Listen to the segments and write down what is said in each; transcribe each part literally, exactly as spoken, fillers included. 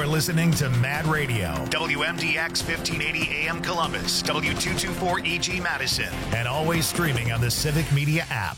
You're listening to Mad Radio, W M D X fifteen eighty A M Columbus, W two twenty-four E G Madison, and always streaming on the Civic Media app.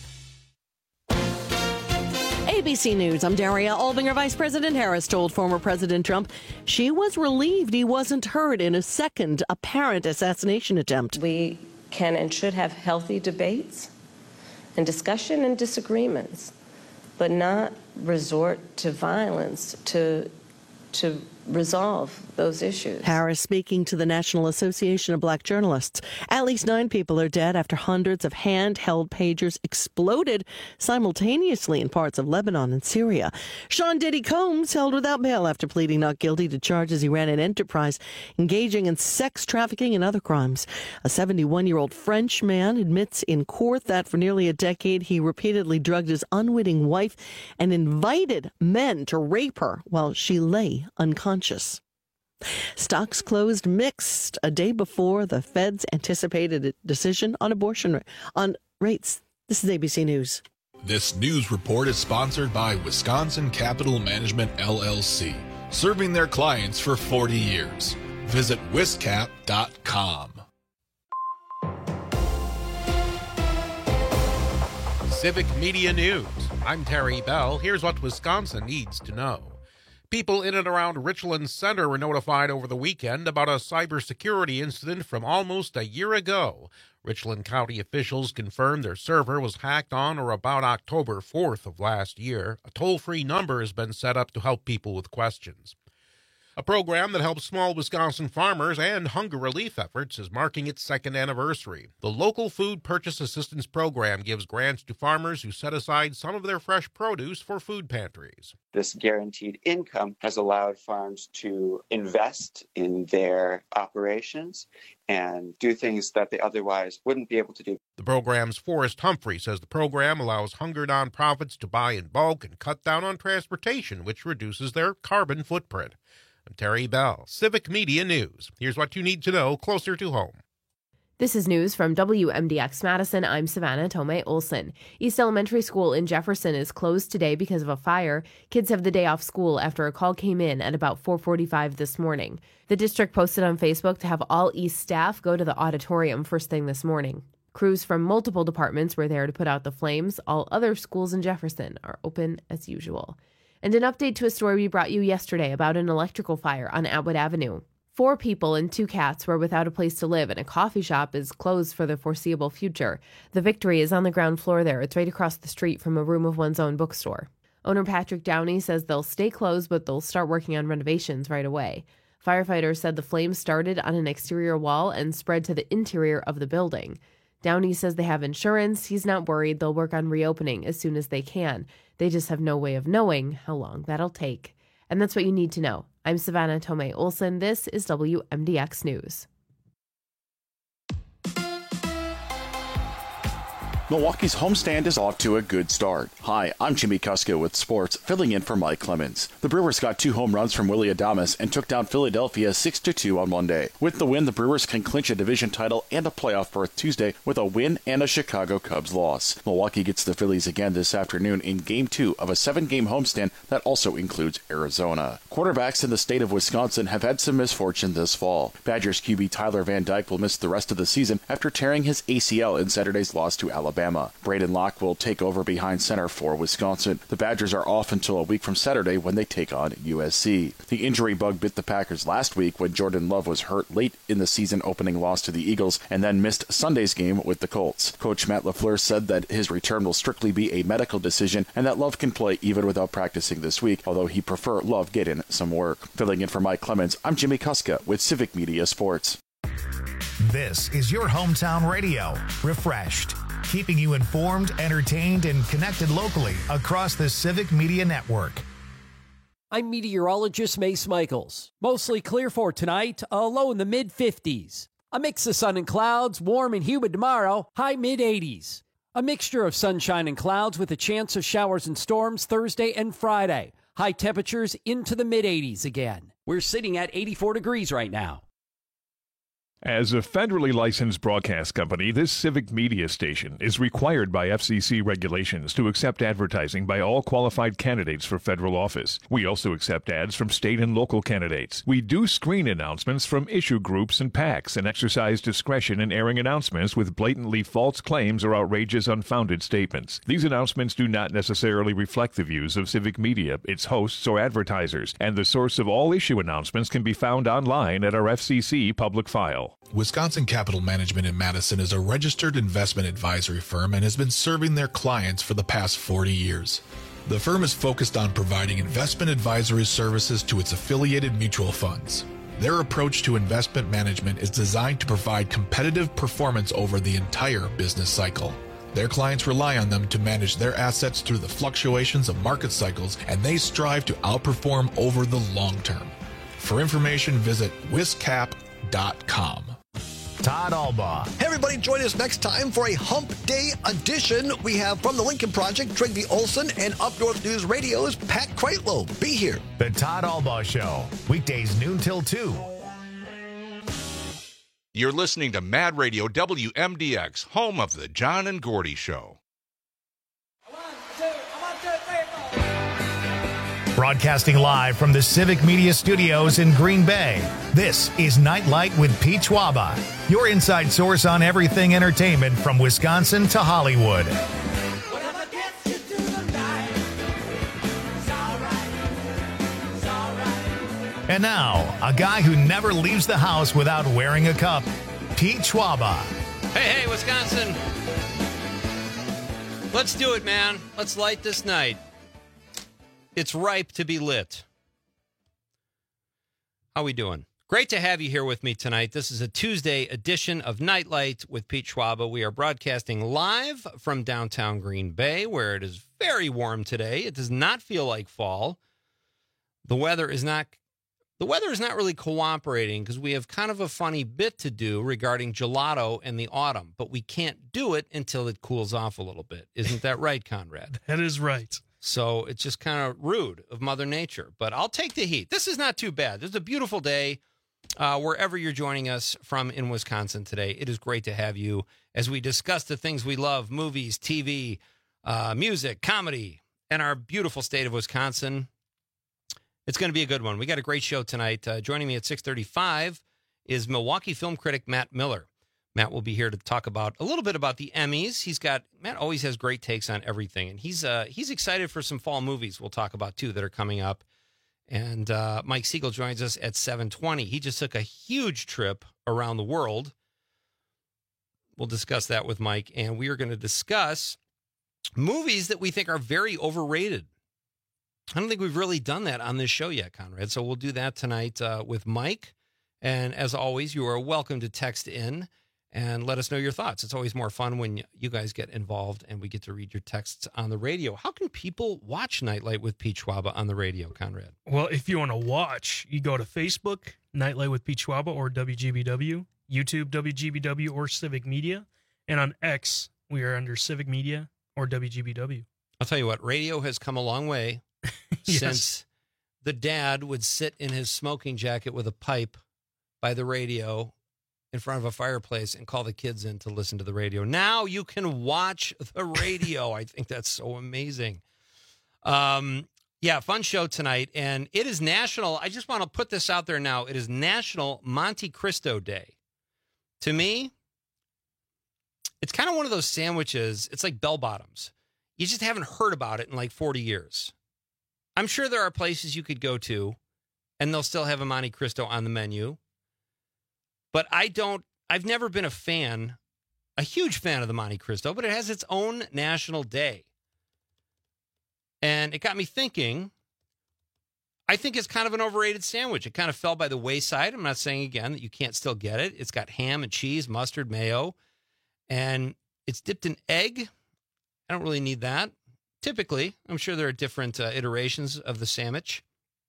A B C News, I'm Daria Albinger. Vice President Harris told former President Trump she was relieved he wasn't hurt in a second apparent assassination attempt. We can and should have healthy debates and discussion and disagreements, but not resort to violence to to resolve those issues. Harris speaking to the National Association of Black Journalists. At least nine people are dead after hundreds of handheld pagers exploded simultaneously in parts of Lebanon and Syria. Sean Diddy Combs held without bail after pleading not guilty to charges he ran an enterprise engaging in sex trafficking and other crimes. A seventy-one-year-old French man admits in court that for nearly a decade he repeatedly drugged his unwitting wife and invited men to rape her while she lay unconscious. Stocks closed mixed a day before the Fed's anticipated decision on abortion on rates. This is A B C News. This news report is sponsored by Wisconsin Capital Management, L L C, serving their clients for forty years. Visit wiscap dot com. Civic Media News. I'm Terry Bell. Here's what Wisconsin needs to know. People in and around Richland Center were notified over the weekend about a cybersecurity incident from almost a year ago. Richland County officials confirmed their server was hacked on or about October fourth of last year. A toll-free number has been set up to help people with questions. A program that helps small Wisconsin farmers and hunger relief efforts is marking its second anniversary. The Local Food Purchase Assistance Program gives grants to farmers who set aside some of their fresh produce for food pantries. This guaranteed income has allowed farms to invest in their operations and do things that they otherwise wouldn't be able to do. The program's Forrest Humphrey says the program allows hunger nonprofits to buy in bulk and cut down on transportation, which reduces their carbon footprint. I'm Terry Bell, Civic Media News. Here's what you need to know closer to home. This is news from W M D X Madison. I'm Savannah Tomei Olson. East Elementary School in Jefferson is closed today because of a fire. Kids have the day off school after a call came in at about four forty-five this morning. The district posted on Facebook to have all East staff go to the auditorium first thing this morning. Crews from multiple departments were there to put out the flames. All other schools in Jefferson are open as usual. And an update to a story we brought you yesterday about an electrical fire on Atwood Avenue. Four people and two cats were without a place to live, and a coffee shop is closed for the foreseeable future. The Victory is on the ground floor there. It's right across the street from a room of one's own bookstore. Owner Patrick Downey says they'll stay closed, but they'll start working on renovations right away. Firefighters said the flames started on an exterior wall and spread to the interior of the building. Downey says they have insurance. He's not worried. They'll work on reopening as soon as they can. They just have no way of knowing how long that'll take. And that's what you need to know. I'm Savannah Tomei Olson. This is W M D X News. Milwaukee's homestand is off to a good start. Hi, I'm Jimmy Kuska with sports, filling in for Mike Clemens. The Brewers got two home runs from Willy Adames and took down Philadelphia six to two on Monday. With the win, the Brewers can clinch a division title and a playoff berth Tuesday with a win and a Chicago Cubs loss. Milwaukee gets the Phillies again this afternoon in Game two of a seven-game homestand that also includes Arizona. Quarterbacks in the state of Wisconsin have had some misfortune this fall. Badgers Q B Tyler Van Dyke will miss the rest of the season after tearing his A C L in Saturday's loss to Alabama. Braden Locke will take over behind center for Wisconsin. The Badgers are off until a week from Saturday when they take on U S C. The injury bug bit the Packers last week when Jordan Love was hurt late in the season opening loss to the Eagles and then missed Sunday's game with the Colts. Coach Matt LaFleur said that his return will strictly be a medical decision and that Love can play even without practicing this week, although he prefer Love get in some work. Filling in for Mike Clemens, I'm Jimmy Kuska with Civic Media Sports. This is your hometown radio, refreshed, keeping you informed, entertained, and connected locally across the Civic Media Network. I'm meteorologist Mace Michaels. Mostly clear for tonight, a low in the mid fifties. A mix of sun and clouds, warm and humid tomorrow, high mid eighties. A mixture of sunshine and clouds with a chance of showers and storms Thursday and Friday. High temperatures into the mid eighties again. We're sitting at eighty-four degrees right now. As a federally licensed broadcast company, this civic media station is required by F C C regulations to accept advertising by all qualified candidates for federal office. We also accept ads from state and local candidates. We do screen announcements from issue groups and PACs and exercise discretion in airing announcements with blatantly false claims or outrageous unfounded statements. These announcements do not necessarily reflect the views of civic media, its hosts, or advertisers, and the source of all issue announcements can be found online at our F C C public file. Wisconsin Capital Management in Madison is a registered investment advisory firm and has been serving their clients for the past forty years. The firm is focused on providing investment advisory services to its affiliated mutual funds. Their approach to investment management is designed to provide competitive performance over the entire business cycle. Their clients rely on them to manage their assets through the fluctuations of market cycles, and they strive to outperform over the long term. For information, visit wiscap dot com. Todd Albaugh. Hey, everybody, join us next time for a Hump Day edition. We have from the Lincoln Project, Trygve Olson, and Up North News Radio's Pat Kreitlow. Be here. The Todd Albaugh Show, weekdays noon till two. You're listening to Mad Radio W M D X, home of the John and Gordy Show. Broadcasting live from the Civic Media Studios in Green Bay, this is Nightlight with Pete Schwaba, your inside source on everything entertainment from Wisconsin to Hollywood. And now, a guy who never leaves the house without wearing a cup, Pete Schwaba. Hey, hey, Wisconsin. Let's do it, man. Let's light this night. It's ripe to be lit. How we doing? Great to have you here with me tonight. This is a Tuesday edition of Nightlight with Pete Schwaba. We are broadcasting live from downtown Green Bay, where it is very warm today. It does not feel like fall. The weather is not the weather is not really cooperating because we have kind of a funny bit to do regarding gelato and the autumn, but we can't do it until it cools off a little bit. Isn't that right, Conrad? That is right. So it's just kind of rude of Mother Nature, but I'll take the heat. This is not too bad. This is a beautiful day uh, wherever you're joining us from in Wisconsin today. It is great to have you as we discuss the things we love, movies, T V, uh, music, comedy, and our beautiful state of Wisconsin. It's going to be a good one. We got a great show tonight. Uh, joining me at six thirty-five is Milwaukee film critic Matt Miller. Matt will be here to talk about a little bit about the Emmys. He's got Matt always has great takes on everything, and he's uh, he's excited for some fall movies we'll talk about too that are coming up. And uh, Mike Siegel joins us at seven twenty. He just took a huge trip around the world. We'll discuss that with Mike, and we are going to discuss movies that we think are very overrated. I don't think we've really done that on this show yet, Conrad. So we'll do that tonight uh, with Mike. And as always, you are welcome to text in and let us know your thoughts. It's always more fun when you guys get involved and we get to read your texts on the radio. How can people watch Nightlight with Pete Schwaba on the radio, Conrad? Well, if you want to watch, you go to Facebook, Nightlight with Pete Schwaba, or W G B W, YouTube, W G B W, or Civic Media. And on X, we are under Civic Media or W G B W. I'll tell you what, radio has come a long way yes. since the dad would sit in his smoking jacket with a pipe by the radio in front of a fireplace and call the kids in to listen to the radio. Now you can watch the radio. I think that's so amazing. Um, yeah, fun show tonight. And it is National, I just want to put this out there now. It is National Monte Cristo Day. To me, it's kind of one of those sandwiches. It's like bell bottoms. You just haven't heard about it in like forty years. I'm sure there are places you could go to and they'll still have a Monte Cristo on the menu. But I don't, I've never been a fan, a huge fan of the Monte Cristo, but it has its own national day. And it got me thinking, I think it's kind of an overrated sandwich. It kind of fell by the wayside. I'm not saying, again, that you can't still get it. It's got ham and cheese, mustard, mayo, and it's dipped in egg. I don't really need that. Typically, I'm sure there are different uh, iterations of the sandwich.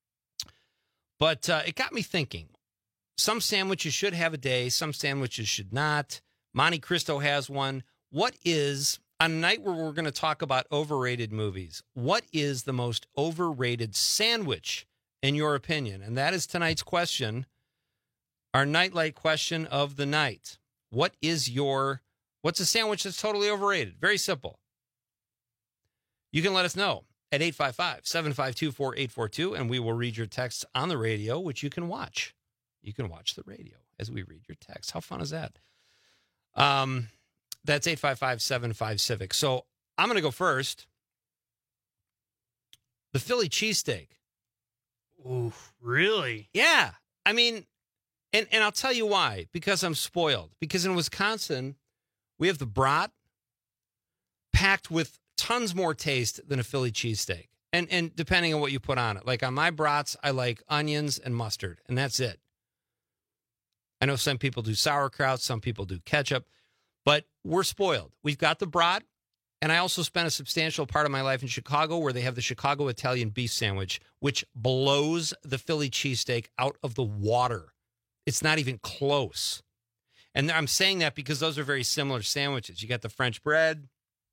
But uh, it got me thinking. Some sandwiches should have a day. Some sandwiches should not. Monte Cristo has one. What is, on a night where we're going to talk about overrated movies, what is the most overrated sandwich, in your opinion? And that is tonight's question. Our nightlight question of the night. What is your, what's a sandwich that's totally overrated? Very simple. You can let us know at eight five five, seven five two, four eight four two, and we will read your texts on the radio, which you can watch. You can watch the radio as we read your texts. How fun is that? Um, that's eight five five, seven five, Civic. So I'm going to go first. The Philly cheesesteak. Ooh, really? Yeah. I mean, and, and I'll tell you why. Because I'm spoiled. Because in Wisconsin, we have the brat packed with tons more taste than a Philly cheesesteak. And and depending on what you put on it. Like on my brats, I like onions and mustard, and that's it. I know some people do sauerkraut, some people do ketchup, but we're spoiled. We've got the brat, and I also spent a substantial part of my life in Chicago where they have the Chicago Italian beef sandwich, which blows the Philly cheesesteak out of the water. It's not even close. And I'm saying that because those are very similar sandwiches. You got the French bread.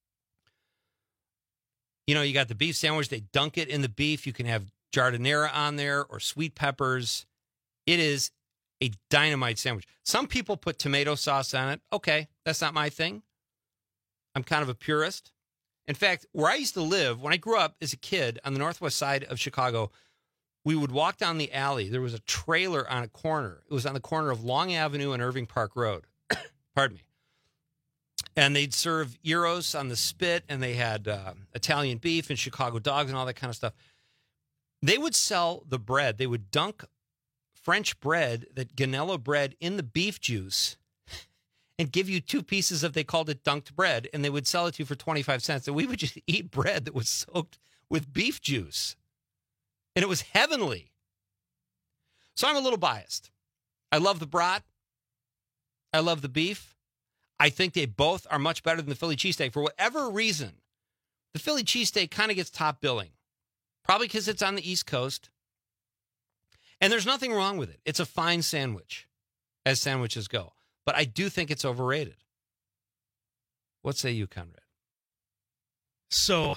You know, you got the beef sandwich. They dunk it in the beef. You can have giardiniera on there or sweet peppers. It is a dynamite sandwich. Some people put tomato sauce on it. Okay, that's not my thing. I'm kind of a purist. In fact, where I used to live, when I grew up as a kid on the northwest side of Chicago, we would walk down the alley. There was a trailer on a corner. It was on the corner of Long Avenue and Irving Park Road. Pardon me. And they'd serve gyros on the spit, and they had uh, Italian beef and Chicago dogs and all that kind of stuff. They would sell the bread. They would dunk French bread, that Ganello bread, in the beef juice and give you two pieces of, they called it dunked bread, and they would sell it to you for twenty-five cents. And we would just eat bread that was soaked with beef juice. And it was heavenly. So I'm a little biased. I love the brat. I love the beef. I think they both are much better than the Philly cheesesteak. For whatever reason, the Philly cheesesteak kind of gets top billing. Probably because it's on the East Coast. And there's nothing wrong with it. It's a fine sandwich, as sandwiches go. But I do think it's overrated. What say you, Conrad? So,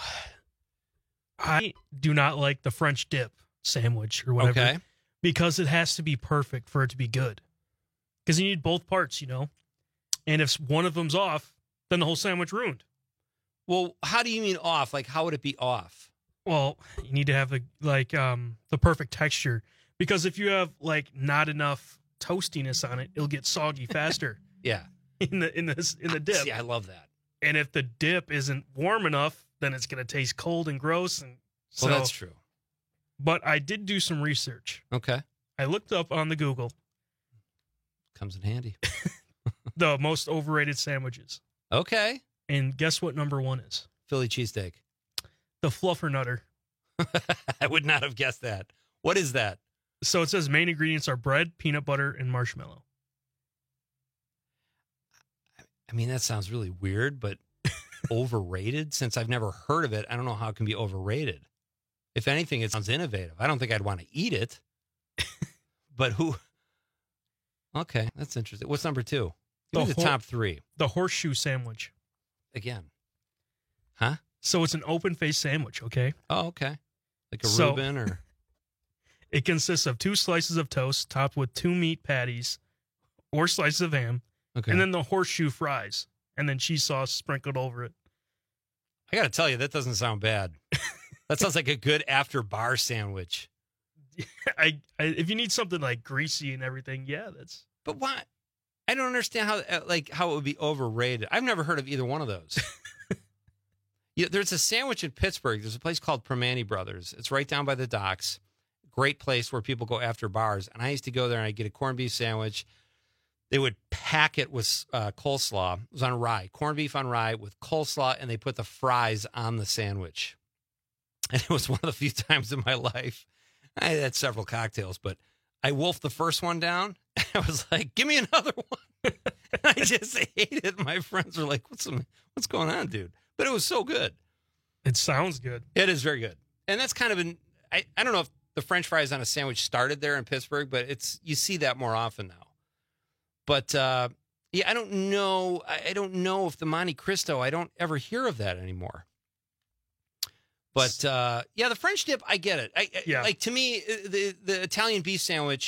I do not like the French dip sandwich or whatever. Okay. Because it has to be perfect for it to be good. Because you need both parts, you know? And if one of them's off, then the whole sandwich ruined. Well, how do you mean off? Like, how would it be off? Well, you need to have the, like um, the perfect texture. Because if you have like not enough toastiness on it, it'll get soggy faster. Yeah. In the in the in the dip. See, I love that. And if the dip isn't warm enough, then it's going to taste cold and gross. And so, well, that's true. But I did do some research. Okay. I looked up on the Google. Comes in handy. The most overrated sandwiches. Okay. And guess what number one is? Philly cheesesteak. The Fluffernutter. I would not have guessed that. What is that? So it says main ingredients are bread, peanut butter, and marshmallow. I mean, that sounds really weird, but overrated? Since I've never heard of it, I don't know how it can be overrated. If anything, it sounds innovative. I don't think I'd want to eat it. But who? Okay, that's interesting. What's number two? Give me the hor- top three. The horseshoe sandwich. Again. Huh? So it's an open-faced sandwich, okay? Oh, okay. Like a So- Reuben or... It consists of two slices of toast topped with two meat patties or slices of ham, Okay. and then the horseshoe fries, and then cheese sauce sprinkled over it. I got to tell you, that doesn't sound bad. That sounds like a good after-bar sandwich. I, I if you need something like greasy and everything, yeah, that's. But why? I don't understand how uh, like how it would be overrated. I've never heard of either one of those. Yeah, there's a sandwich in Pittsburgh. There's a place called Permane Brothers. It's right down by the docks. Great place where people go after bars. And I used to go there and I'd get a corned beef sandwich. They would pack it with uh, coleslaw. It was on rye, corned beef on rye with coleslaw, and they put the fries on the sandwich. And it was one of the few times in my life. I had several cocktails, but I wolfed the first one down. I was like, give me another one. I just ate it. My friends were like, what's some, what's going on, dude? But it was so good. It sounds good. It is very good. And that's kind of an, I, I don't know if the French fries on a sandwich started there in Pittsburgh, but it's, you see that more often now. But, uh, yeah, I don't know. I, I don't know if the Monte Cristo, I don't ever hear of that anymore. But, uh, yeah, the French dip, I get it. I, Yeah. Like, to me, the, the Italian beef sandwich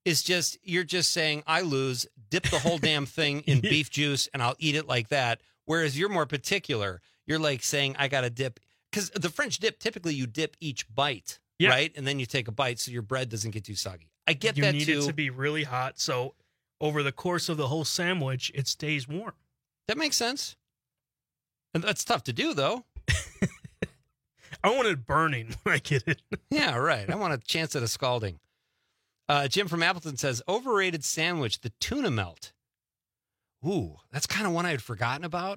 is just, you're just saying, I lose, dip the whole damn thing in beef juice, and I'll eat it like that. Whereas you're more particular. You're like saying, I got to dip. Because the French dip, typically you dip each bite, yeah. right? And then you take a bite so your bread doesn't get too soggy. I get you that, need too. it to be really hot, so over the course of the whole sandwich, it stays warm. That makes sense. And that's tough to do, though. I want it burning when I get it. Yeah, right. I want a chance at a scalding. Uh, Jim from Appleton says, overrated sandwich, the tuna melt. Ooh, that's kind of one I had forgotten about.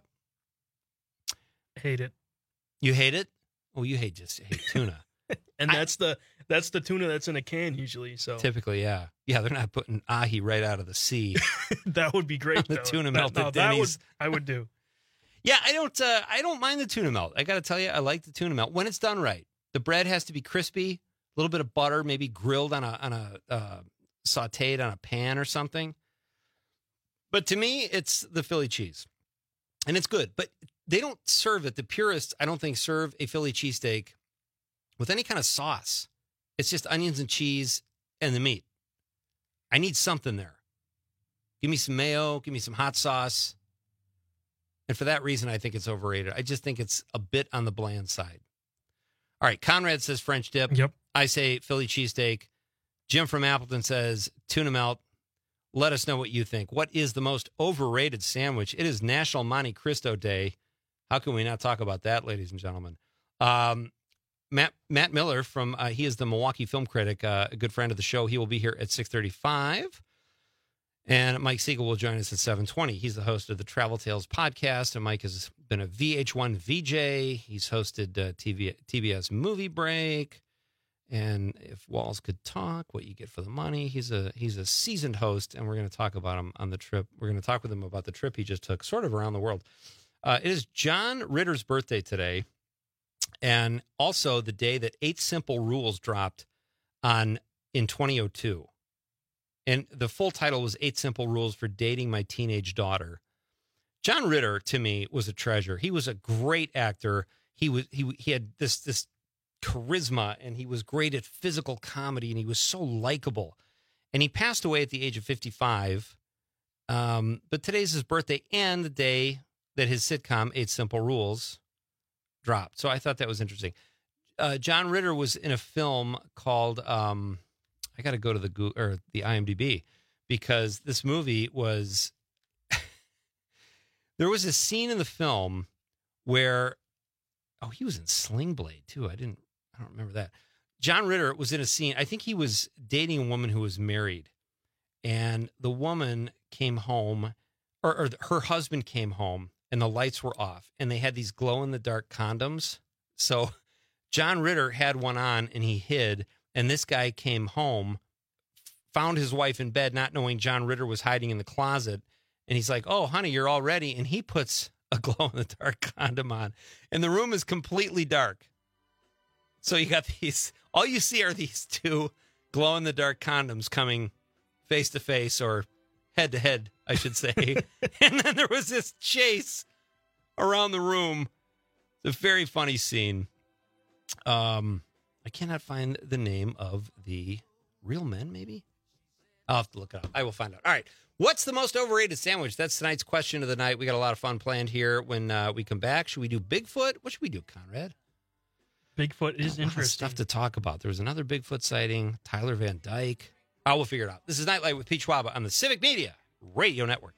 Hate it. You hate it? Oh, you hate just hate tuna. And that's I, the that's the tuna that's in a can usually. So typically, yeah. Yeah, they're not putting ahi right out of the sea. That would be great, the though. tuna that, melt no, at that Denny's. would, I would do. Yeah, I don't uh, I don't mind the tuna melt. I got to tell you, I like the tuna melt when it's done right. The bread has to be crispy, a little bit of butter, maybe grilled on a on a uh, sautéed on a pan or something. But to me, it's the Philly cheese. And it's good, but they don't serve it. The purists, I don't think, serve a Philly cheesesteak with any kind of sauce. It's just onions and cheese and the meat. I need something there. Give me some mayo, give me some hot sauce. And for that reason, I think it's overrated. I just think it's a bit on the bland side. All right, Conrad says French dip. Yep. I say Philly cheesesteak. Jim from Appleton says tuna melt. Let us know what you think. What is the most overrated sandwich? It is National Monte Cristo Day. How can we not talk about that, ladies and gentlemen? Um, Matt Matt Miller from uh, he is the Milwaukee film critic, uh, a good friend of the show. He will be here at six thirty-five. And Mike Siegel will join us at seven twenty. He's the host of the Travel Tales podcast, and Mike has been a V H one V J. He's hosted uh, T V, T B S Movie Break, and If Walls Could Talk, What You Get for the Money. He's a he's a seasoned host, and we're going to talk about him on the trip. We're going to talk with him about the trip he just took, sort of around the world. Uh, it is John Ritter's birthday today, and also the day that Eight Simple Rules dropped on in twenty oh two. And the full title was Eight Simple Rules for Dating My Teenage Daughter. John Ritter, to me, was a treasure. He was a great actor. He was he he had this this charisma, and he was great at physical comedy, and he was so likable. And he passed away at the age of fifty-five. Um, but today's his birthday and the day that his sitcom Eight Simple Rules dropped. So I thought that was interesting. Uh, John Ritter was in a film called. Um, I got to go to the Google, or the I M D B, because this movie was, there was a scene in the film where, oh, he was in Sling Blade too. I didn't, I don't remember that. John Ritter was in a scene. I think he was dating a woman who was married, and the woman came home, or, or her husband came home, and the lights were off, and they had these glow in the dark condoms. So John Ritter had one on, and he hid. And this guy came home, found his wife in bed, not knowing John Ritter was hiding in the closet. And he's like, oh, honey, you're all ready. And he puts a glow-in-the-dark condom on. And the room is completely dark. So you got these, all you see are these two glow-in-the-dark condoms coming face-to-face, or head-to-head, I should say. And then there was this chase around the room. It's a very funny scene. Um... I cannot find the name of the real men, maybe? I'll have to look it up. I will find out. All right. What's the most overrated sandwich? That's tonight's question of the night. We got a lot of fun planned here when uh, we come back. Should we do Bigfoot? What should we do, Conrad? Bigfoot is a lot interesting. Of stuff to talk about. There was another Bigfoot sighting, Tyler Van Dyke. I will figure it out. This is Nightlight with Pete Schwaba on the Civic Media Radio Network.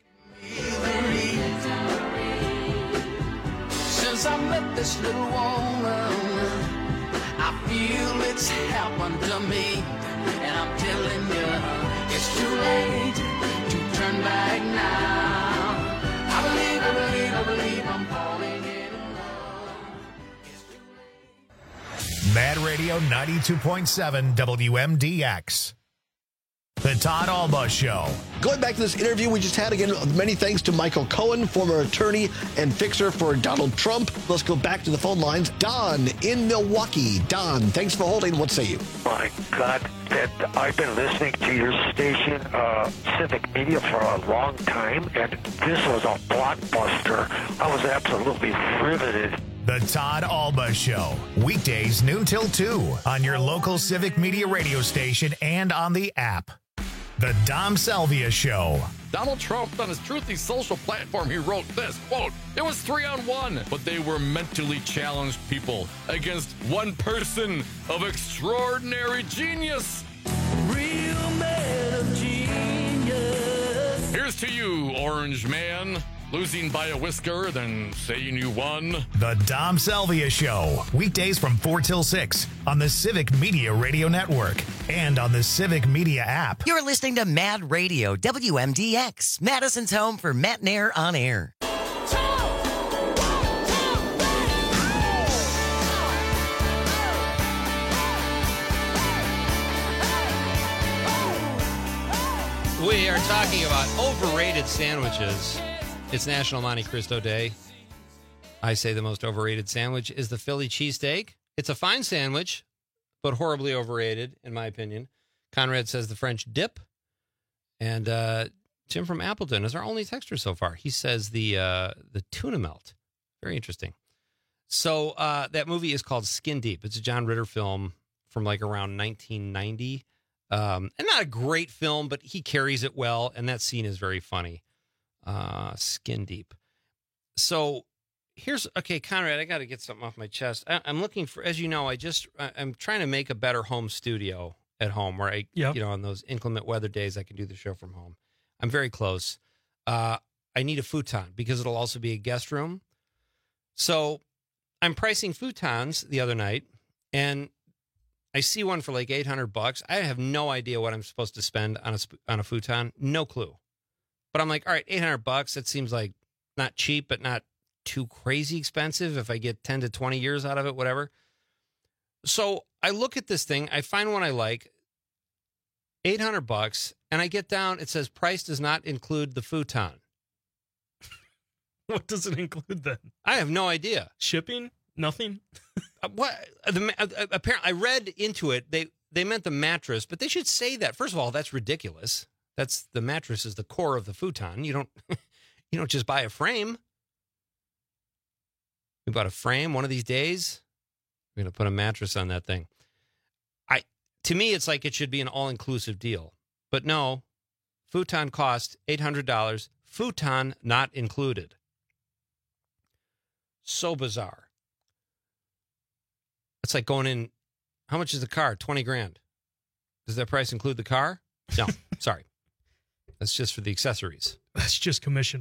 Since I met this little woman, I feel it's happened to me, and I'm telling you, it's too late to turn back now. I believe, I believe, I believe I'm falling in love. It's too late. Mad Radio ninety-two point seven W M D X. The Todd Alba Show. Going back to this interview we just had, again, many thanks to Michael Cohen, former attorney and fixer for Donald Trump. Let's go back to the phone lines. Don in Milwaukee. Don, thanks for holding. What say you? My God, that I've been listening to your station, uh, Civic Media, for a long time, and this was a blockbuster. I was absolutely riveted. The Todd Alba Show. Weekdays noon till two on your local Civic Media radio station and on the app. The Dom Salvia Show. Donald Trump, on his Truthy social platform, he wrote this, quote, "It was three on one, but they were mentally challenged people against one person of extraordinary genius. Real man of genius. Here's to you, Orange Man. Losing by a whisker, then saying you won." The Dom Salvia Show. Weekdays from four till six on the Civic Media Radio Network and on the Civic Media app. You're listening to Mad Radio, W M D X, Madison's home for Matt Nair on air. We are talking about overrated sandwiches. It's National Monte Cristo Day. I say the most overrated sandwich is the Philly cheesesteak. It's a fine sandwich, but horribly overrated, in my opinion. Conrad says the French dip. And uh, Jim from Appleton is our only texter so far. He says the uh, the tuna melt. Very interesting. So uh, that movie is called Skin Deep. It's a John Ritter film from like around nineteen ninety. Um, and not a great film, but he carries it well. And that scene is very funny. Uh, Skin Deep. So here's, okay, Conrad, I got to get something off my chest. I, I'm looking for, as you know, I just, I, I'm trying to make a better home studio at home where I, Yep. you know, on those inclement weather days, I can do the show from home. I'm very close. Uh, I need a futon because it'll also be a guest room. So I'm pricing futons the other night and I see one for like eight hundred bucks. I have no idea what I'm supposed to spend on a, sp- on a futon. No clue. But I'm like, all right, eight hundred bucks. That seems like not cheap, but not too crazy expensive. If I get ten to twenty years out of it, whatever. So I look at this thing. I find one I like, eight hundred bucks. And I get down. It says price does not include the futon. What does it include then? I have no idea. Shipping? Nothing? uh, what? Uh, the, uh, apparently, I read into it. They, they meant the mattress, but they should say that. First of all, that's ridiculous. That's the mattress is the core of the futon. You don't you don't just buy a frame. We bought a frame one of these days. We're gonna put a mattress on that thing. I to me, it's like it should be an all-inclusive deal. But no, futon cost eight hundred dollars. Futon not included. So bizarre. It's like going in, how much is the car? twenty grand. Does that price include the car? No, sorry. That's just for the accessories. That's just commission.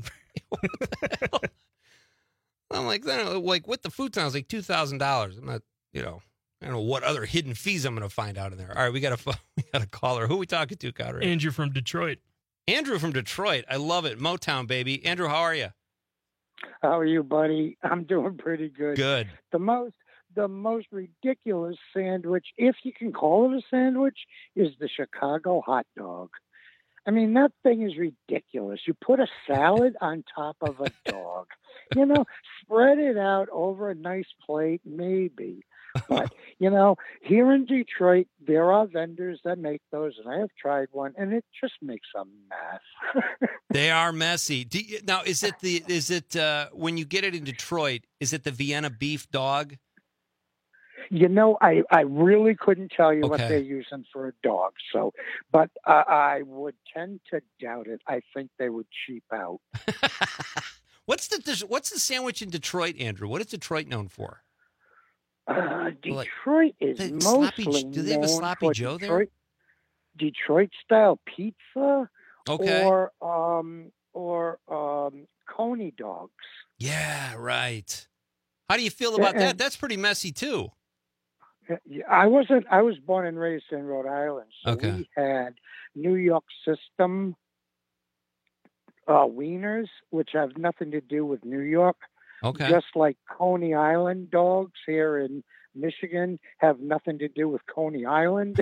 I'm like, like with the futon, it's like two thousand dollars. I'm not, you know, I don't know what other hidden fees I'm going to find out in there. All right, we got a we got a caller. Who are we talking to, Conrad? Andrew from Detroit. Andrew from Detroit. I love it. Motown, baby. Andrew, how are you? How are you, buddy? I'm doing pretty good. Good. The most the most ridiculous sandwich, if you can call it a sandwich, is the Chicago hot dog. I mean, that thing is ridiculous. You put a salad on top of a dog. You know, spread it out over a nice plate, maybe. But, you know, here in Detroit, there are vendors that make those, and I have tried one, and it just makes a mess. They are messy. Do you, now, is it the is it uh, when you get it in Detroit? Is it the Vienna beef dog? You know, I, I really couldn't tell you Okay. what they're using for a dog. So, but uh, I would tend to doubt it. I think they would cheap out. What's the what's the sandwich in Detroit, Andrew? What is Detroit known for? Uh, Like, Detroit is the mostly sloppy- do they have a known sloppy for Joe there? Detroit, Detroit style pizza, Okay. or um, or um, coney dogs. Yeah, right. How do you feel about Yeah, that? and- That's pretty messy too. Yeah, I wasn't. I was born and raised in Rhode Island, so Okay. we had New York system uh, wieners, which have nothing to do with New York. Okay. Just like Coney Island dogs here in Michigan have nothing to do with Coney Island.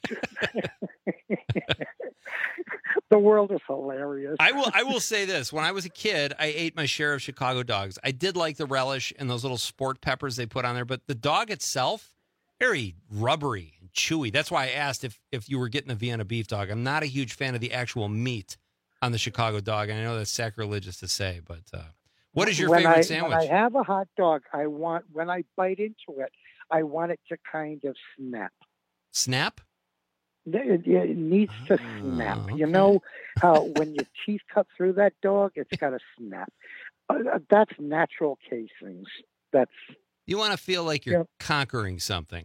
The world is hilarious. I will. I will say this: when I was a kid, I ate my share of Chicago dogs. I did like the relish and those little sport peppers they put on there, but the dog itself, very rubbery and chewy. That's why I asked if if you were getting the Vienna beef dog. I'm not a huge fan of the actual meat on the Chicago dog, and I know that's sacrilegious to say, but uh, what is your when favorite I, sandwich? When I have a hot dog, I want when I bite into it, I want it to kind of snap. Snap? It, it needs to snap. Oh, okay. You know how when your teeth cut through that dog, it's got to snap. Uh, that's natural casings. That's you want to feel like you're yeah. conquering something.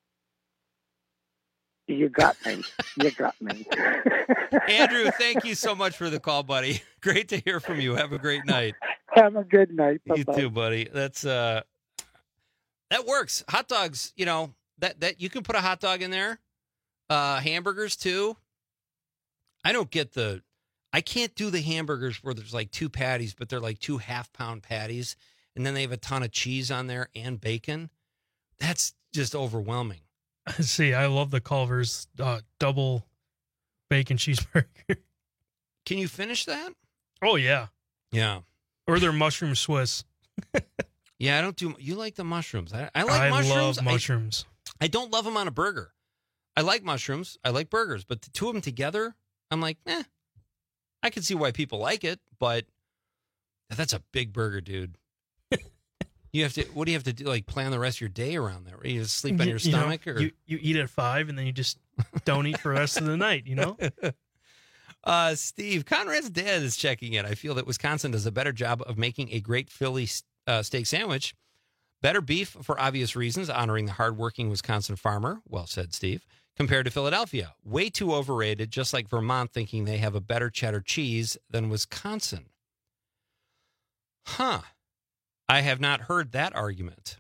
You got me. You got me. Andrew, thank you so much for the call, buddy. Great to hear from you. Have a great night. Have a good night. Bye-bye. You too, buddy. That's uh, that works. Hot dogs, you know that that you can put a hot dog in there. Uh, hamburgers too. I don't get the. I can't do the hamburgers where there's like two patties, but they're like two half pound patties, and then they have a ton of cheese on there and bacon. That's just overwhelming. See, I love the Culver's uh, double bacon cheeseburger. Can you finish that? Oh yeah, yeah. Or their mushroom Swiss. Yeah, I don't do. You like the mushrooms? I, I like I mushrooms. love mushrooms. I, I don't love them on a burger. I like mushrooms. I like burgers, but the two of them together, I'm like, eh. I can see why people like it, but that's a big burger, dude. You have to. What do you have to do? Like plan the rest of your day around that? Right? You just sleep on your you stomach, know, or you, you eat at five and then you just don't eat for the rest of the night. You know. Uh, Steve, Conrad's dad is checking in. I feel that Wisconsin does a better job of making a great Philly uh, steak sandwich. Better beef for obvious reasons, honoring the hardworking Wisconsin farmer. Well said, Steve. Compared to Philadelphia, way too overrated, just like Vermont thinking they have a better cheddar cheese than Wisconsin. Huh. I have not heard that argument.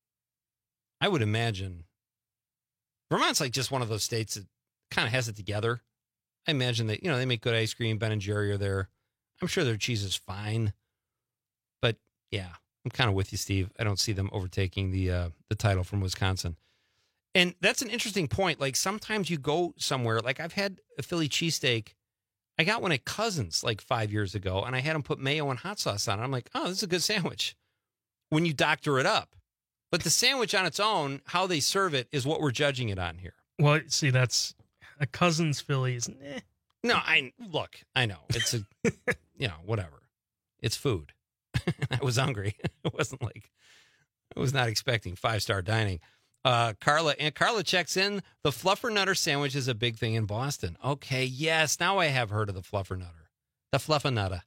I would imagine Vermont's like just one of those states that kind of has it together. I imagine that, you know, they make good ice cream. Ben and Jerry are there. I'm sure their cheese is fine. But, yeah, I'm kind of with you, Steve. I don't see them overtaking the uh, the title from Wisconsin. And that's an interesting point. Like, sometimes you go somewhere. Like, I've had a Philly cheesesteak. I got one at Cousins like five years ago, and I had them put mayo and hot sauce on it. I'm like, oh, this is a good sandwich when you doctor it up. But the sandwich on its own, how they serve it, is what we're judging it on here. Well, see, that's a Cousins Philly is eh. No, I look, I know. It's a, you know, whatever. It's food. I was hungry. It wasn't like, I was not expecting five-star dining. Uh, Carla, and Carla checks in. The Fluffernutter sandwich is a big thing in Boston. Okay, yes, now I have heard of the Fluffernutter. The Fluffernutter.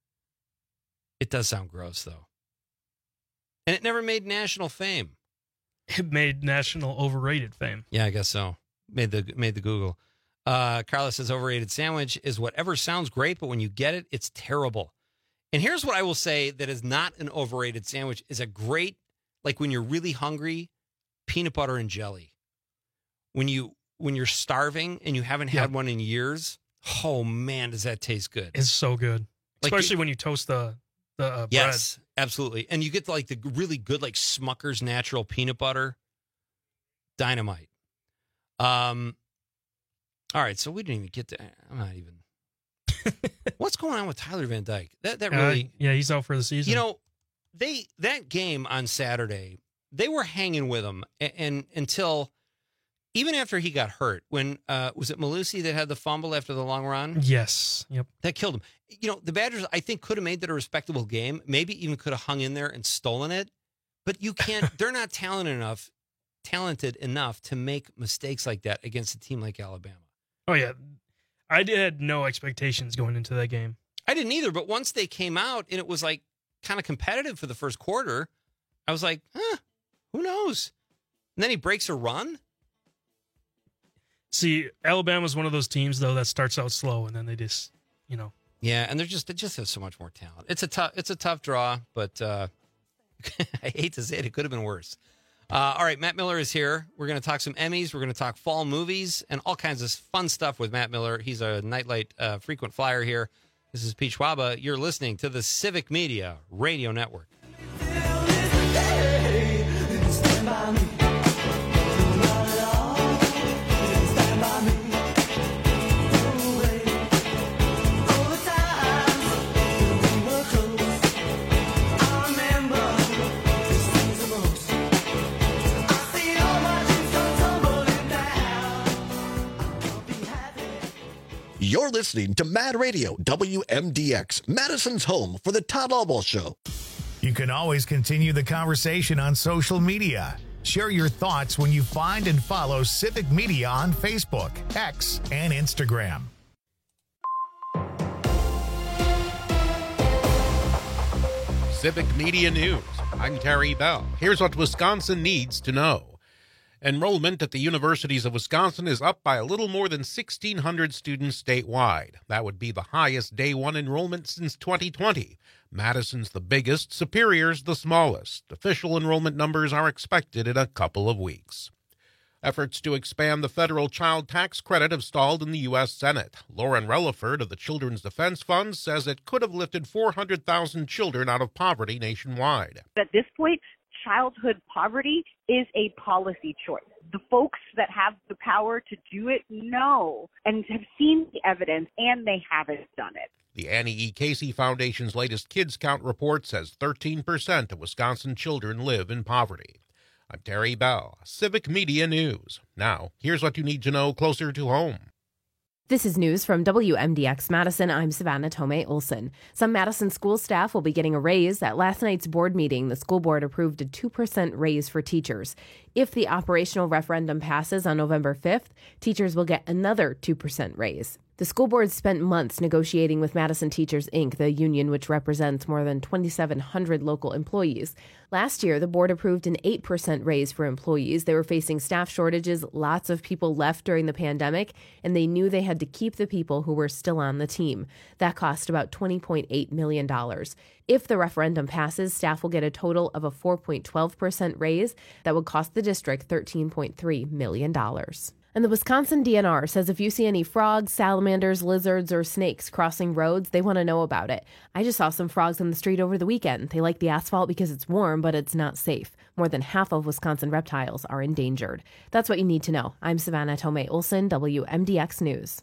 It does sound gross, though. And it never made national fame. It made national overrated fame. Yeah, I guess so. Made the made the Google. Uh, Carla says overrated sandwich is whatever sounds great, but when you get it, it's terrible. And here's what I will say that is not an overrated sandwich, is a great, like when you're really hungry, peanut butter and jelly. When you when you're starving and you haven't had yep. one in years, oh man, does that taste good? It's so good, like especially the, when you toast the the uh, bread. Yes, absolutely. And you get the, like the really good like Smucker's natural peanut butter, dynamite. Um. All right, so we didn't even get to. I'm not even. What's going on with Tyler Van Dyke? That that really. Uh, yeah, he's out for the season. You know, they that game on Saturday, they were hanging with him, and, and until even after he got hurt. When uh, was it Malusi that had the fumble after the long run? Yes. Yep. That killed him. You know, the Badgers, I think, could have made that a respectable game. Maybe even could have hung in there and stolen it. But you can't. They're not talented enough. talented enough to make mistakes like that against a team like Alabama. Oh, yeah. I did, had no expectations going into that game. I didn't either, but once they came out and it was like kind of competitive for the first quarter, I was like, huh, who knows? And then he breaks a run. See, Alabama's one of those teams, though, that starts out slow and then they just, you know. Yeah, and they're just, they just have so much more talent. It's a tough, it's a tough draw, but uh, I hate to say it, it could have been worse. Uh, all right, Matt Miller is here. We're going to talk some Emmys. We're going to talk fall movies and all kinds of fun stuff with Matt Miller. He's a Nightlight uh, frequent flyer here. This is Pete Schwaba. You're listening to the Civic Media Radio Network. You're listening to Mad Radio, W M D X, Madison's home for the Todd Albaugh Show. You can always continue the conversation on social media. Share your thoughts when you find and follow Civic Media on Facebook, X, and Instagram. Civic Media News. I'm Terry Bell. Here's what Wisconsin needs to know. Enrollment at the universities of Wisconsin is up by a little more than sixteen hundred students statewide. That would be the highest day one enrollment since twenty twenty. Madison's the biggest, Superior's the smallest. Official enrollment numbers are expected in a couple of weeks. Efforts to expand the federal child tax credit have stalled in the U S Senate. Lauren Relaford of the Children's Defense Fund says it could have lifted four hundred thousand children out of poverty nationwide. At this point, childhood poverty is a policy choice. The folks that have the power to do it know and have seen the evidence, and they haven't done it. The Annie E. Casey Foundation's latest Kids Count report says thirteen percent of Wisconsin children live in poverty. I'm Terry Bell, Civic Media News. Now, here's what you need to know closer to home. This is news from W M D X Madison. I'm Savannah Tomei Olson. Some Madison school staff will be getting a raise. At last night's board meeting, the school board approved a two percent raise for teachers. If the operational referendum passes on November fifth, teachers will get another two percent raise. The school board spent months negotiating with Madison Teachers, Incorporated, the union which represents more than twenty-seven hundred local employees. Last year, the board approved an eight percent raise for employees. They were facing staff shortages, lots of people left during the pandemic, and they knew they had to keep the people who were still on the team. That cost about twenty point eight million dollars. If the referendum passes, staff will get a total of a four point one two percent raise that would cost the district thirteen point three million dollars. And the Wisconsin D N R says if you see any frogs, salamanders, lizards, or snakes crossing roads, they want to know about it. I just saw some frogs in the street over the weekend. They like the asphalt because it's warm, but it's not safe. More than half of Wisconsin reptiles are endangered. That's what you need to know. I'm Savannah Tomei Olson, W M D X News.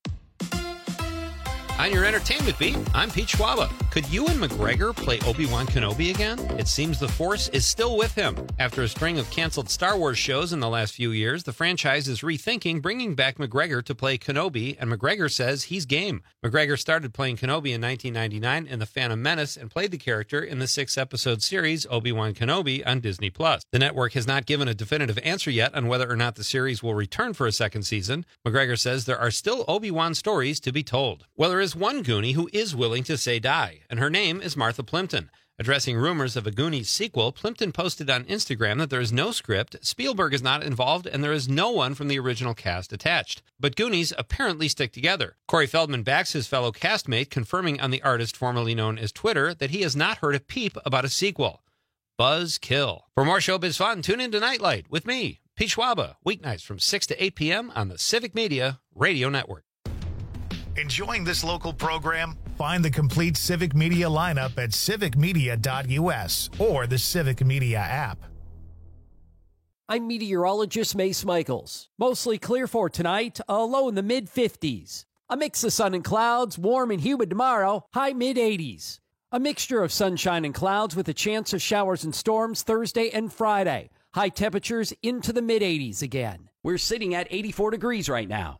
On your entertainment beat, I'm Pete Schwaba. Could Ewan McGregor play Obi-Wan Kenobi again? It seems the Force is still with him. After a string of canceled Star Wars shows in the last few years, the franchise is rethinking bringing back McGregor to play Kenobi, and McGregor says he's game. McGregor started playing Kenobi in nineteen ninety-nine in The Phantom Menace and played the character in the six-episode series Obi-Wan Kenobi on Disney plus. The network has not given a definitive answer yet on whether or not the series will return for a second season. McGregor says there are still Obi-Wan stories to be told. Well, there is one Goonie who is willing to say die, and her name is Martha Plimpton. Addressing rumors of a Goonies sequel, Plimpton posted on Instagram that there is no script, Spielberg is not involved, and there is no one from the original cast attached. But Goonies apparently stick together. Corey Feldman backs his fellow castmate, confirming on the artist formerly known as Twitter that he has not heard a peep about a sequel. Buzz kill. For more showbiz fun, tune in to Nightlight with me, Pete Schwaba, weeknights from six to eight p.m. on the Civic Media Radio Network. Enjoying this local program? Find the complete Civic Media lineup at civic media dot u s or the Civic Media app. I'm meteorologist Mace Michaels. Mostly clear for tonight, a low in the mid fifties. A mix of sun and clouds, warm and humid tomorrow, high mid eighties. A mixture of sunshine and clouds with a chance of showers and storms Thursday and Friday. High temperatures into the mid eighties again. We're sitting at eighty-four degrees right now.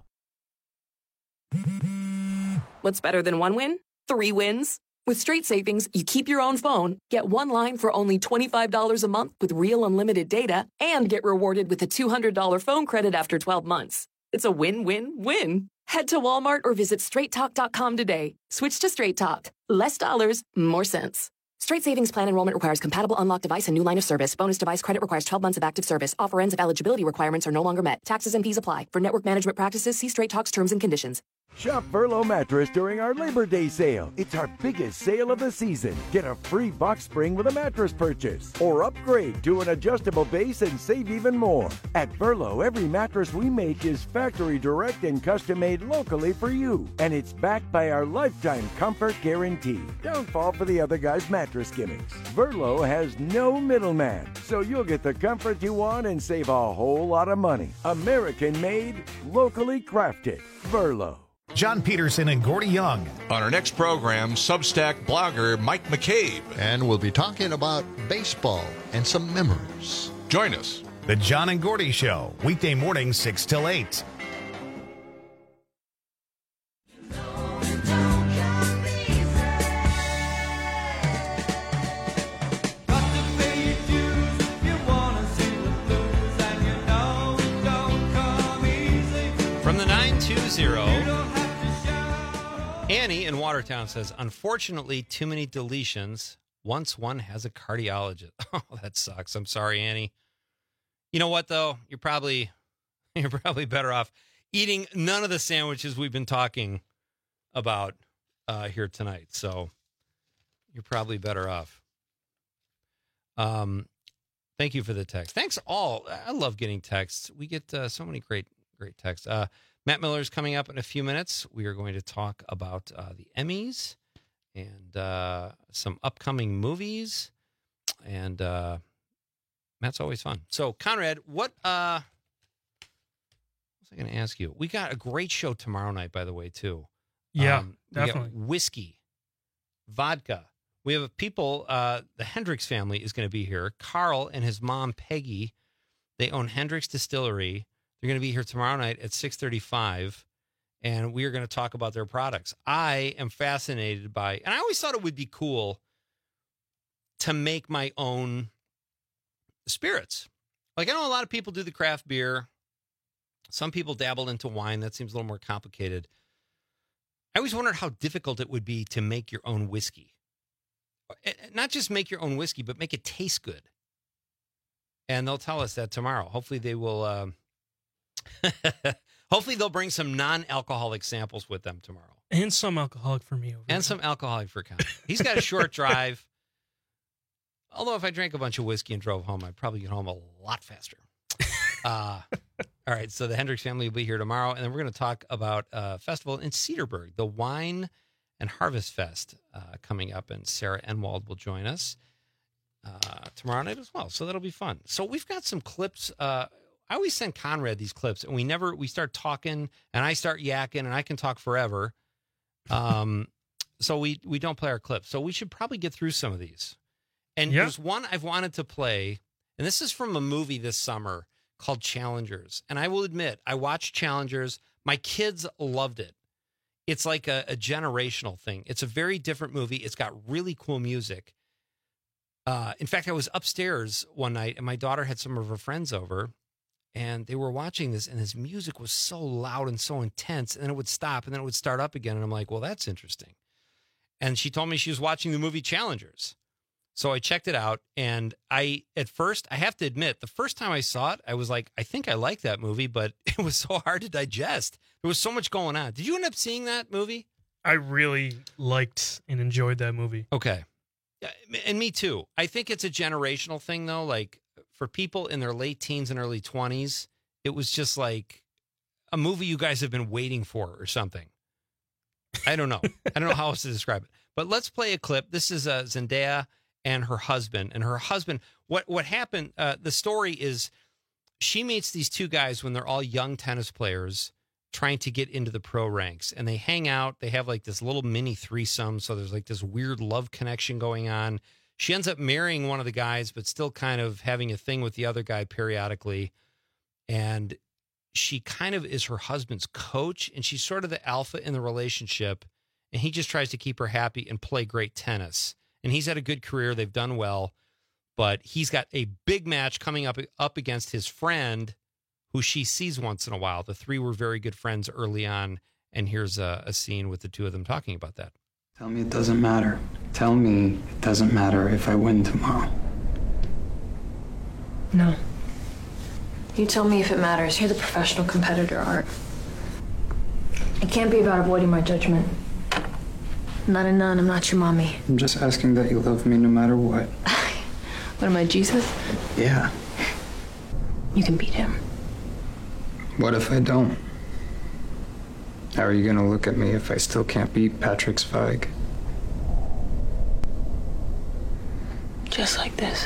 What's better than one win? Three wins. With Straight Savings, you keep your own phone, get one line for only twenty-five dollars a month with real unlimited data, and get rewarded with a two hundred dollars phone credit after twelve months. It's a win-win-win. Head to Walmart or visit straight talk dot com today. Switch to Straight Talk. Less dollars, more sense. Straight Savings Plan enrollment requires compatible unlocked device and new line of service. Bonus device credit requires twelve months of active service. Offer ends if eligibility requirements are no longer met. Taxes and fees apply. For network management practices, see Straight Talk's terms and conditions. Shop Verlo Mattress during our Labor Day sale. It's our biggest sale of the season. Get a free box spring with a mattress purchase, or upgrade to an adjustable base and save even more. At Verlo, every mattress we make is factory direct and custom made locally for you, and it's backed by our lifetime comfort guarantee. Don't fall for the other guy's mattress gimmicks. Verlo has no middleman, so you'll get the comfort you want and save a whole lot of money. American made, locally crafted. Verlo. John Peterson and Gordy Young. On our next program, Substack blogger Mike McCabe. And we'll be talking about baseball and some memories. Join us. The John and Gordy Show, weekday mornings six till eight. Annie in Watertown says, unfortunately, too many deletions once one has a cardiologist. Oh, that sucks. I'm sorry, Annie. You know what, though? You're probably you're probably better off eating none of the sandwiches we've been talking about uh, here tonight. So you're probably better off. Um, thank you for the text. Thanks all. I love getting texts. We get uh, so many great, great texts. Uh, Matt Miller's coming up in a few minutes. We are going to talk about uh, the Emmys and uh, some upcoming movies. And uh, Matt's always fun. So, Conrad, what, uh, what was I going to ask you? We got a great show tomorrow night, by the way, too. Yeah, um, we definitely. got whiskey, vodka. We have people, uh, the Hendricks family is going to be here. Carl and his mom, Peggy, they own Hendricks Distillery. They're going to be here tomorrow night at six thirty-five, and we are going to talk about their products. I am fascinated by, and I always thought it would be cool to make my own spirits. Like, I know a lot of people do the craft beer. Some people dabble into wine. That seems a little more complicated. I always wondered how difficult it would be to make your own whiskey. Not just make your own whiskey, but make it taste good. And they'll tell us that tomorrow. Hopefully they will... Uh, Hopefully they'll bring some non-alcoholic samples with them tomorrow. And some alcoholic for me. Over and there. some alcoholic for Con. He's got a short drive. Although if I drank a bunch of whiskey and drove home, I'd probably get home a lot faster. Uh, all right, so the Hendricks family will be here tomorrow, and then we're going to talk about a festival in Cedarburg, the Wine and Harvest Fest uh, coming up, and Sarah Enwald will join us uh, tomorrow night as well. So that'll be fun. So we've got some clips. Uh, I always send Conrad these clips, and we never, we start talking, and I start yakking, and I can talk forever. Um, so we, we don't play our clips. So we should probably get through some of these. And Yeah. there's one I've wanted to play, and this is from a movie this summer called Challengers. And I will admit, I watched Challengers. My kids loved it. It's like a, a generational thing. It's a very different movie. It's got really cool music. Uh, in fact, I was upstairs one night, and my daughter had some of her friends over, and they were watching this, and his music was so loud and so intense, and then it would stop, and then it would start up again, and I'm like, well, that's interesting. And she told me she was watching the movie Challengers. So I checked it out, and I, at first, I have to admit, the first time I saw it, I was like, I think I like that movie, but it was so hard to digest. There was so much going on. Did you end up seeing that movie? I really liked and enjoyed that movie. Okay. Yeah, and me too. I think it's a generational thing, though. Like, for people in their late teens and early twenties, it was just like a movie you guys have been waiting for or something. I don't know. I don't know how else to describe it. But let's play a clip. This is uh, Zendaya and her husband. And her husband, what, what happened, uh, the story is she meets these two guys when they're all young tennis players trying to get into the pro ranks. And they hang out. They have like this little mini threesome. So there's like this weird love connection going on. She ends up marrying one of the guys, but still kind of having a thing with the other guy periodically. And she kind of is her husband's coach, and she's sort of the alpha in the relationship. And he just tries to keep her happy and play great tennis. And he's had a good career. They've done well. But he's got a big match coming up, up against his friend, who she sees once in a while. The three were very good friends early on. And here's a, a scene with the two of them talking about that. Tell me it doesn't matter. Tell me it doesn't matter if I win tomorrow. No. You tell me if it matters. You're the professional competitor, Art. It can't be about avoiding my judgment. I'm not a nun. I'm not your mommy. I'm just asking that you love me no matter what. What am I, Jesus? Yeah. You can beat him. What if I don't? How are you gonna look at me if I still can't beat Patrick Zweig? Just like this.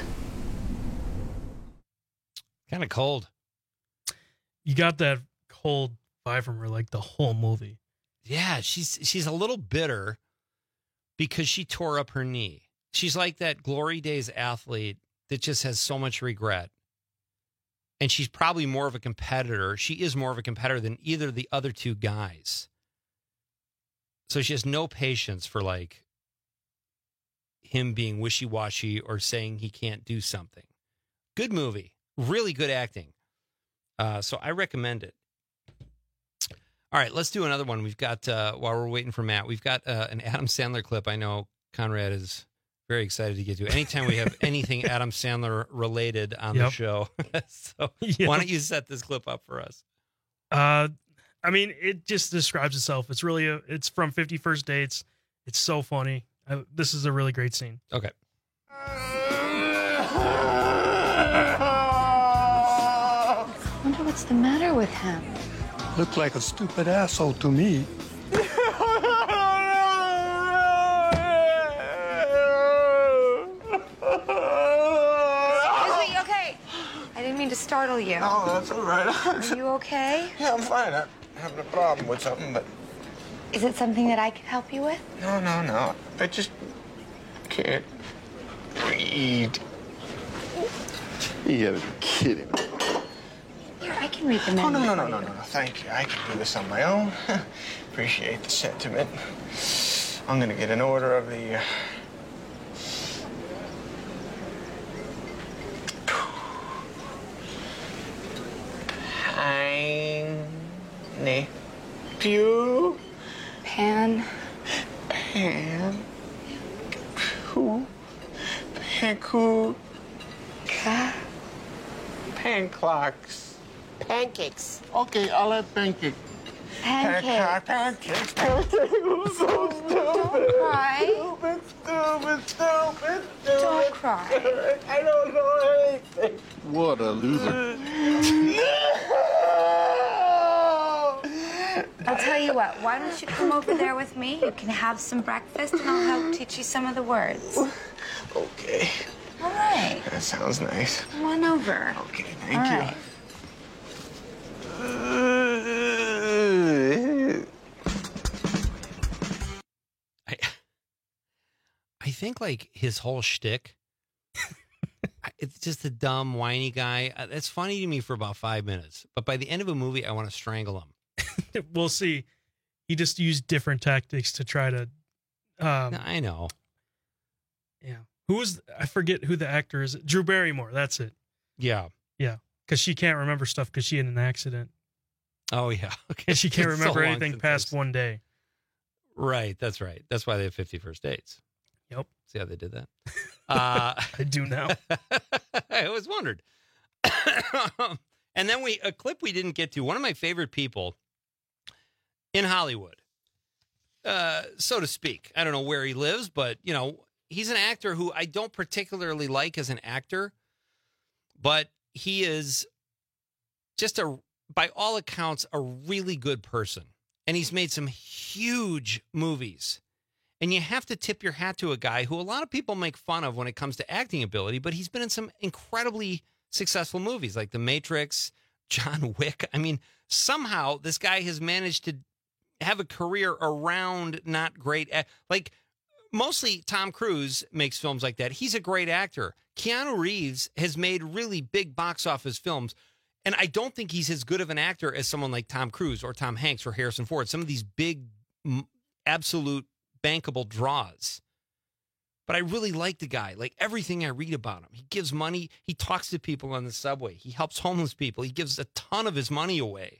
Kind of cold. You got that cold vibe from her like the whole movie. Yeah, she's she's a little bitter because she tore up her knee. She's like that Glory Days athlete that just has so much regret. And she's probably more of a competitor. She is more of a competitor than either of the other two guys. So she has no patience for like him being wishy-washy or saying he can't do something. Good movie. Really good acting. Uh, so I recommend it. All right, let's do another one. We've got, uh, while we're waiting for Matt, we've got uh, an Adam Sandler clip. I know Conrad is very excited to get to. Anytime we have anything Adam Sandler related on Yep. the show. So Yep. why don't you set this clip up for us? Uh, I mean, it just describes itself. It's really a, it's from fifty First Dates. It's so funny. I, this is a really great scene. Okay. I wonder what's the matter with him. Looked like a stupid asshole to me. Excuse me, you okay? I didn't mean to startle you. No, that's all right. Are you okay? Yeah, I'm fine. I'm having a problem with something, but Is it something that I can help you with? no, no, no. I just can't read. You gotta be kidding me. Here, I can read the menu. Oh, no, no, no, for no, you. no, no. Thank you. I can do this on my own. Appreciate the sentiment. I'm gonna get an order of the. Uh... Pine. Pew. Pan. Pan. Who? Panku. Ka. Pan clocks. Pancakes. Okay, I'll have pancake. Pancakes. Pancakes. Pancakes. I'm so stupid. Don't cry. Stupid, stupid, stupid, stupid. Don't cry. I don't know anything. What a loser. I'll tell you what, why don't you come over there with me? You can have some breakfast and I'll help teach you some of the words. Okay. All right. That sounds nice. Come on over. Okay, thank All you. right. I, I think like his whole shtick, I- it's just a dumb, whiny guy. Uh, That's funny to me for about five minutes. But by the end of a movie, I want to strangle him. We'll see. He just used different tactics to try to. Um, No, I know. Yeah. Who was, I forget who the actor is. Drew Barrymore. That's it. Yeah. Yeah. Because she can't remember stuff because she had an accident. Oh, yeah. Okay. And she can't It's so remember long anything since past I've- one day. Right. That's right. That's why they have fifty First Dates. Yep. See how they did that? Uh, I do now. I always wondered. And then we a clip we didn't get to. One of my favorite people in Hollywood, uh, so to speak. I don't know where he lives, but you know, he's an actor who I don't particularly like as an actor, but he is just a, by all accounts, a really good person. And he's made some huge movies. And you have to tip your hat to a guy who a lot of people make fun of when it comes to acting ability, but he's been in some incredibly successful movies like The Matrix, John Wick. I mean, somehow this guy has managed to have a career around not great. ac- Like, mostly Tom Cruise makes films like that. He's a great actor. Keanu Reeves has made really big box office films. And I don't think he's as good of an actor as someone like Tom Cruise or Tom Hanks or Harrison Ford. Some of these big, m- absolute bankable draws. But I really like the guy. Like everything I read about him. He gives money. He talks to people on the subway. He helps homeless people. He gives a ton of his money away.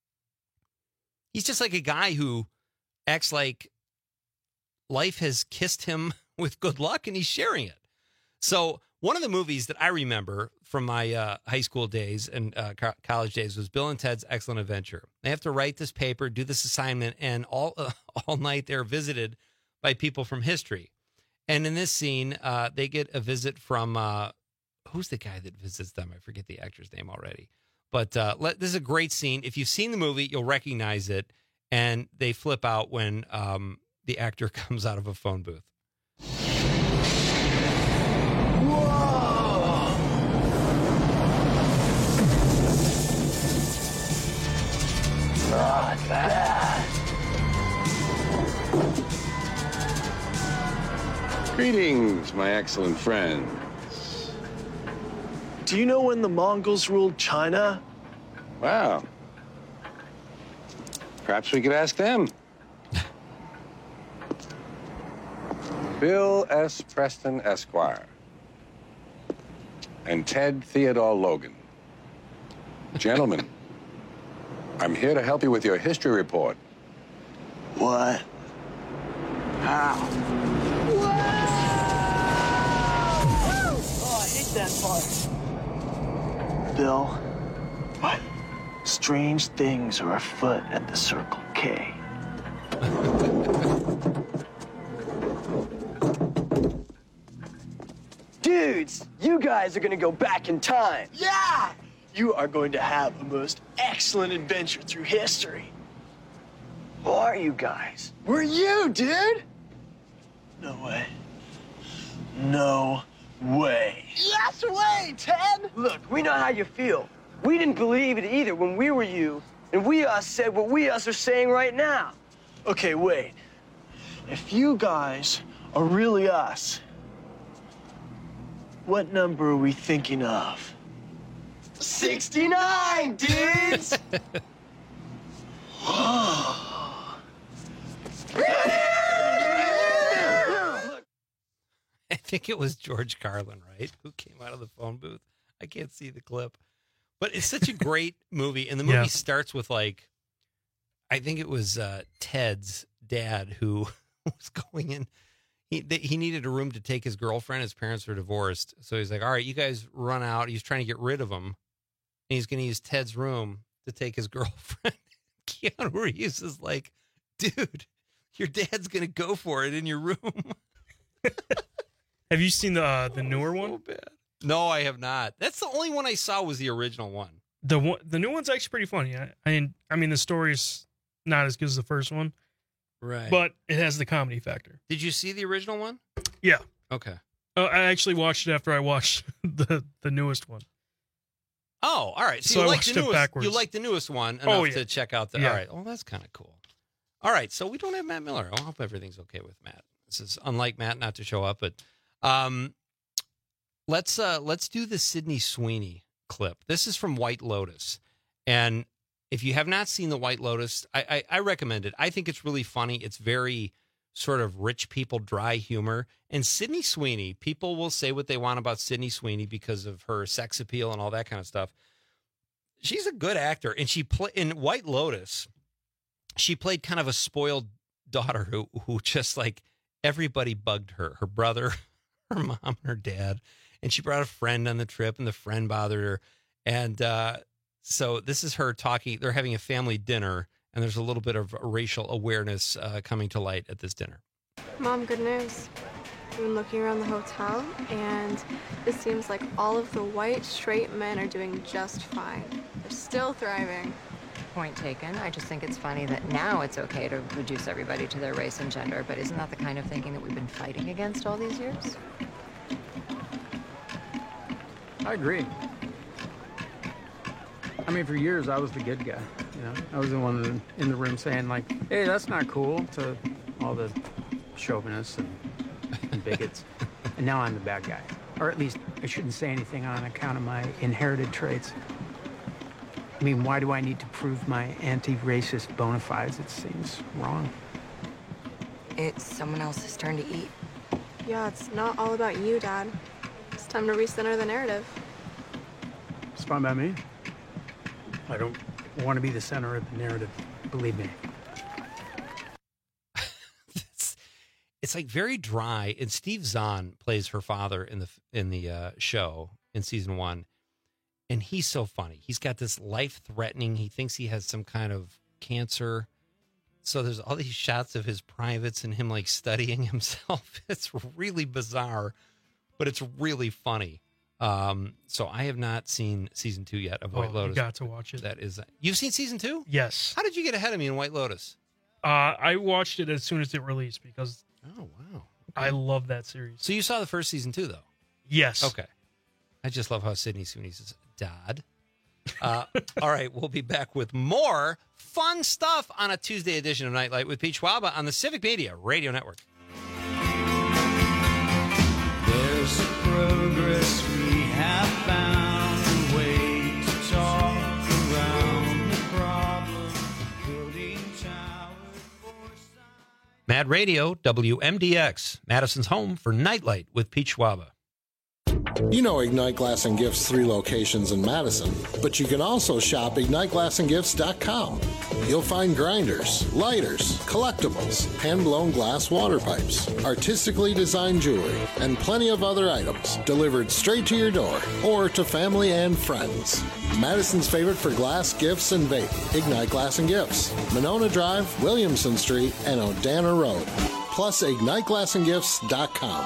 He's just like a guy who acts like life has kissed him with good luck and he's sharing it. So one of the movies that I remember from my uh, high school days and uh, co- college days was Bill and Ted's Excellent Adventure. They have to write this paper, do this assignment, and all uh, all night they're visited by people from history. And in this scene, uh, they get a visit from, uh, who's the guy that visits them? I forget the actor's name already. But uh, let, this is a great scene. If you've seen the movie, you'll recognize it. And they flip out when um, the actor comes out of a phone booth. Not bad. Greetings, my excellent friends. Do you know when the Mongols ruled China? Well, perhaps we could ask them. Bill S. Preston, Esquire, and Ted Theodore Logan. Gentlemen, I'm here to help you with your history report. What? How? Oh, I hate that part. Bill? What? Strange things are afoot at the Circle K. Dudes, you guys are gonna go back in time. Yeah! You are going to have the most excellent adventure through history. Who are you guys? We're you, dude! No way. No way. Yes way, Ted! Look, we know how you feel. We didn't believe it either when we were you, and we us said what we us are saying right now. Okay, wait. If you guys are really us, what number are we thinking of? sixty-nine, dudes! I think it was George Carlin, right? Who came out of the phone booth. I can't see the clip. But it's such a great movie. And the movie yeah. starts with, like, I think it was uh, Ted's dad who was going in. He, th- he needed a room to take his girlfriend. His parents were divorced. So he's like, all right, you guys run out. He's trying to get rid of him. And he's going to use Ted's room to take his girlfriend. Keanu Reeves is like, dude, your dad's going to go for it in your room. Have you seen the uh, the newer one? So bad. No, I have not. That's the only one I saw was the original one. The one, the new one's actually pretty funny. I, I mean, I mean, the story's not as good as the first one, right? But it has the comedy factor. Did you see the original one? Yeah. Okay. Uh, I actually watched it after I watched the the newest one. Oh, all right. So, so you I like watched the it newest? backwards. You like the newest one enough oh, yeah. to check out the? Yeah. All right. Well, that's kind of cool. All right. So we don't have Matt Miller. I hope everything's okay with Matt. This is unlike Matt not to show up, but. Um, let's uh, let's do the Sydney Sweeney clip. This is from White Lotus, and if you have not seen the White Lotus, I, I, I recommend it. I think it's really funny. It's very sort of rich people, dry humor. And Sydney Sweeney, people will say what they want about Sydney Sweeney because of her sex appeal and all that kind of stuff. She's a good actor, and she play in White Lotus. She played kind of a spoiled daughter who who just like everybody bugged her. Her brother. Her mom and her dad, and she brought a friend on the trip, and the friend bothered her. And uh, so this is her talking. They're having a family dinner, and there's a little bit of racial awareness uh, coming to light at this dinner. Mom, good news. I've been looking around the hotel, and it seems like all of the white, straight men are doing just fine. They're still thriving. Point taken. I just think it's funny that now it's okay to reduce everybody to their race and gender, but isn't that the kind of thinking that we've been fighting against all these years? I agree. I mean, for years, I was the good guy, you know? I was the one in the room saying, like, hey, that's not cool, to all the chauvinists and, and bigots. And now I'm the bad guy. Or at least I shouldn't say anything on account of my inherited traits. I mean, why do I need to prove my anti-racist bona fides? It seems wrong. It's someone else's turn to eat. Yeah, it's not all about you, Dad. It's time to recenter the narrative. It's fine by me. I don't want to be the center of the narrative, believe me. it's, it's like very dry. And Steve Zahn plays her father in the in the uh, show in season one. And he's so funny. He's got this life-threatening, he thinks he has some kind of cancer. So there's all these shots of his privates and him like studying himself. It's really bizarre, but it's really funny. Um, so I have not seen season two yet of White oh, Lotus. You got to watch it. That is, you've seen season two? Yes. How did you get ahead of me in White Lotus? Uh, I watched it as soon as it released because oh wow, okay. I love that series. So you saw the first season too, though? Yes. Okay. I just love how Sydney Sweeney says dad. Uh, all right, we'll be back with more fun stuff on a Tuesday edition of Nightlight with Pete Schwaba on the Civic Media Radio Network. There's progress we have found, a way to talk around the problem, building towers for some. Mad Radio, W M D X, Madison's home for Nightlight with Pete Schwaba. You know Ignite Glass and Gifts' three locations in Madison, but you can also shop ignite glass and gifts dot com. You'll find grinders, lighters, collectibles, hand-blown glass water pipes, artistically designed jewelry, and plenty of other items delivered straight to your door or to family and friends. Madison's favorite for glass, gifts, and vape, Ignite Glass and Gifts, Monona Drive, Williamson Street, and Odana Road. Plus ignite glass and gifts dot com.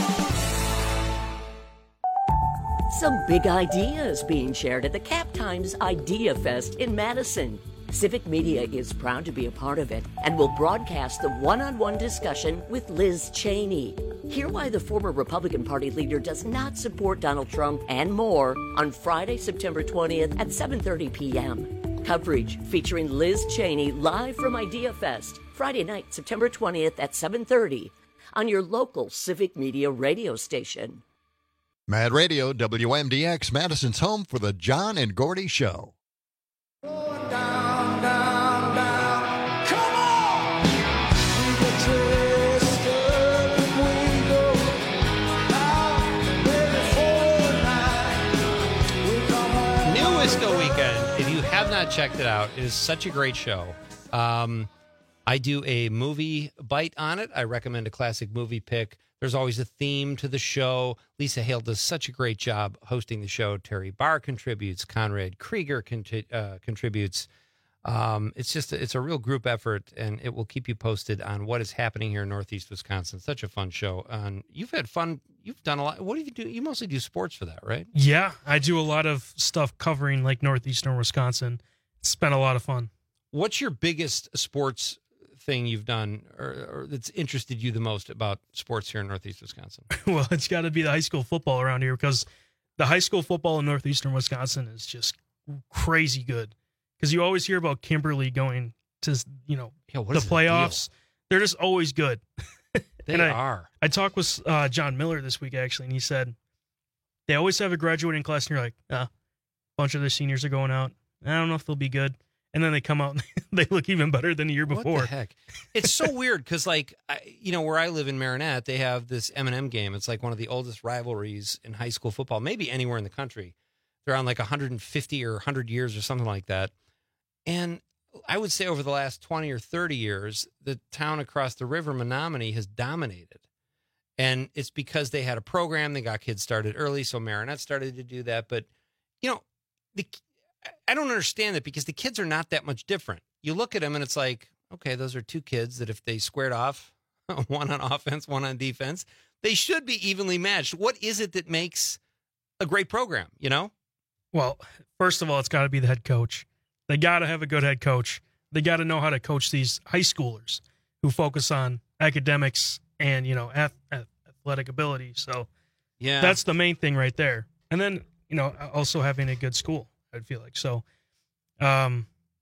Some big ideas being shared at the Cap Times Idea Fest in Madison. Civic Media is proud to be a part of it and will broadcast the one-on-one discussion with Liz Cheney. Hear why the former Republican Party leader does not support Donald Trump and more on Friday, September twentieth at seven thirty p.m. Coverage featuring Liz Cheney live from Idea Fest, Friday night, September twentieth at seven thirty on your local Civic Media radio station. Mad Radio, W M D X, Madison's home for the John and Gordy Show. Wisco Weekend, if you have not checked it out, it is such a great show. Um, I do a movie bite on it. I recommend a classic movie pick. There's always a theme to the show. Lisa Hale does such a great job hosting the show. Terry Barr contributes. Conrad Krieger conti- uh, contributes. Um, it's just a, it's a real group effort, and it will keep you posted on what is happening here in Northeast Wisconsin. Such a fun show. Um, you've had fun. You've done a lot. What do you do? You mostly do sports for that, right? Yeah, I do a lot of stuff covering like northeastern Wisconsin. It's been a lot of fun. What's your biggest sports thing you've done or, or that's interested you the most about sports here in Northeast Wisconsin? Well, it's got to be the high school football around here, because the high school football in northeastern Wisconsin is just crazy good. Because you always hear about Kimberly going to, you know, yeah, the playoffs. The They're just always good. They and I, are. I talked with uh, John Miller this week, actually, and he said they always have a graduating class, and you're like, ah, a bunch of the seniors are going out. I don't know if they'll be good. And then they come out and they look even better than the year before. What the heck? It's so weird because, like, I, you know, where I live in Marinette, they have this M and M game. It's like one of the oldest rivalries in high school football, maybe anywhere in the country. They're on like one hundred fifty or one hundred years or something like that. And I would say over the last twenty or thirty years, the town across the river, Menominee, has dominated. And it's because they had a program. They got kids started early, so Marinette started to do that. But, you know, the, I don't understand that, because the kids are not that much different. You look at them and it's like, okay, those are two kids that if they squared off, one on offense, one on defense, they should be evenly matched. What is it that makes a great program, you know? Well, first of all, it's got to be the head coach. They got to have a good head coach. They got to know how to coach these high schoolers who focus on academics and, you know, ath- athletic ability. So yeah, that's the main thing right there. And then, you know, also having a good school, I'd feel like. So, um,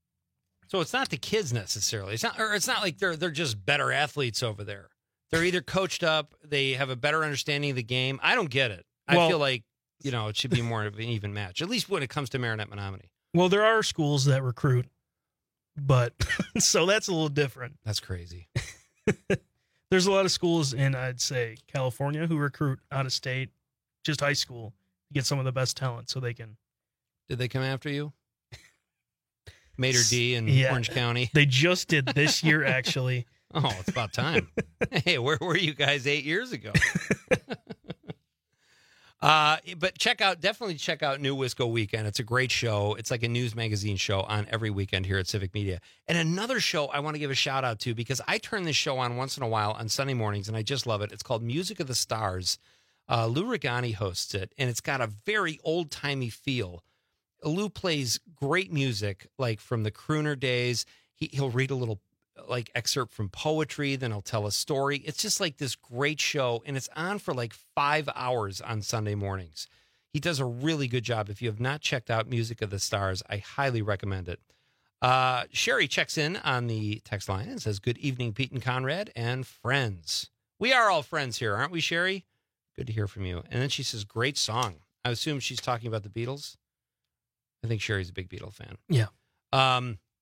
so it's not the kids necessarily. It's not, or it's not like they're, they're just better athletes over there. They're either coached up, they have a better understanding of the game. I don't get it. I well, feel like, you know, it should be more of an even match, at least when it comes to Marinette Menominee. Well, there are schools that recruit, but so that's a little different. That's crazy. There's a lot of schools in, I'd say, California who recruit out of state, just high school, to get some of the best talent so they can. Did they come after you? Mater D in yeah, Orange County? They just did this year, actually. Oh, it's about time. Hey, where were you guys eight years ago? Uh, but check out, definitely check out New Wisco Weekend. It's a great show. It's like a news magazine show on every weekend here at Civic Media. And another show I want to give a shout out to, because I turn this show on once in a while on Sunday mornings, and I just love it. It's called Music of the Stars. Uh, Lou Regani hosts it, and it's got a very old-timey feel. Lou plays great music, like from the crooner days. He, he'll read a little like excerpt from poetry, then he'll tell a story. It's just like this great show, and it's on for like five hours on Sunday mornings. He does a really good job. If you have not checked out Music of the Stars, I highly recommend it. Uh, Sherry checks in on the text line and says, good evening, Pete and Conrad and friends. We are all friends here, aren't we, Sherry? Good to hear from you. And then she says, great song. I assume she's talking about the Beatles. I think Sherry's a big Beatle fan. Yeah. Um,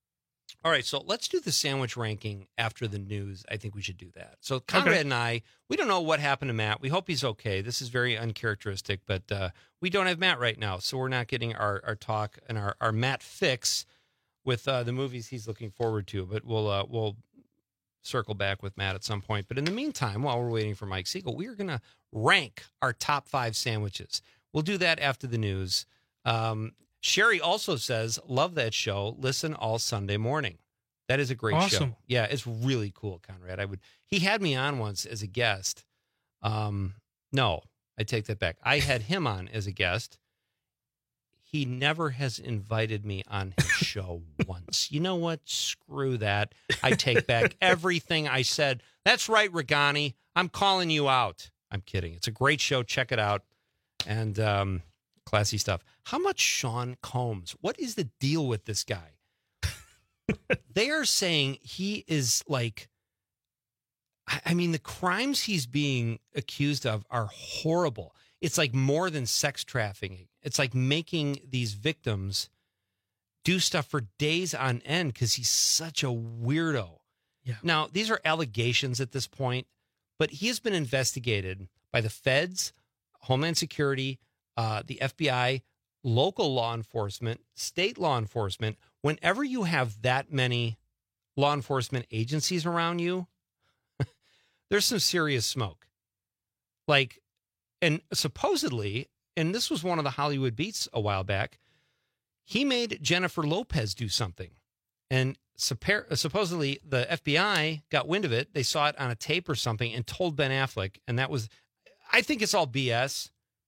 All right, so let's do the sandwich ranking after the news. I think we should do that. So Conrad Okay. and I, we don't know what happened to Matt. We hope he's okay. This is very uncharacteristic, but uh, we don't have Matt right now, so we're not getting our, our talk and our, our Matt fix with uh, the movies he's looking forward to. But we'll uh, we'll circle back with Matt at some point. But in the meantime, while we're waiting for Mike Siegel, we are going to rank our top five sandwiches. We'll do that after the news. Um, Sherry also says, love that show. Listen all Sunday morning. That is a great Awesome. show. Yeah, it's really cool, Conrad. I would. He had me on once as a guest. Um, no, I take that back. I had him on as a guest. He never has invited me on his show once. You know what? Screw that. I take back everything I said. That's right, Regani. I'm calling you out. I'm kidding. It's a great show. Check it out. And um, classy stuff. How much Sean Combs? What is the deal with this guy? They are saying he is like, I I mean, the crimes he's being accused of are horrible. It's like more than sex trafficking. It's like making these victims do stuff for days on end because he's such a weirdo. Yeah. Now, these are allegations at this point, but he has been investigated by the feds, Homeland Security, uh, the F B I, local law enforcement, state law enforcement. Whenever you have that many law enforcement agencies around you, there's some serious smoke. Like, and supposedly, and this was one of the Hollywood beats a while back, he made Jennifer Lopez do something. And suppo- supposedly the F B I got wind of it. They saw it on a tape or something and told Ben Affleck. And that was, I think it's all B S.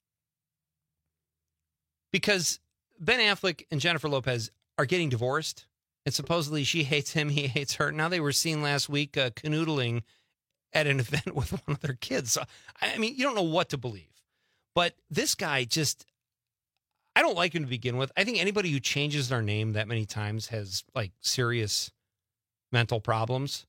Because Ben Affleck and Jennifer Lopez are getting divorced. And supposedly she hates him, he hates her. Now they were seen last week uh, canoodling at an event with one of their kids. So, I mean, you don't know what to believe. But this guy just, I don't like him to begin with. I think anybody who changes their name that many times has like serious mental problems.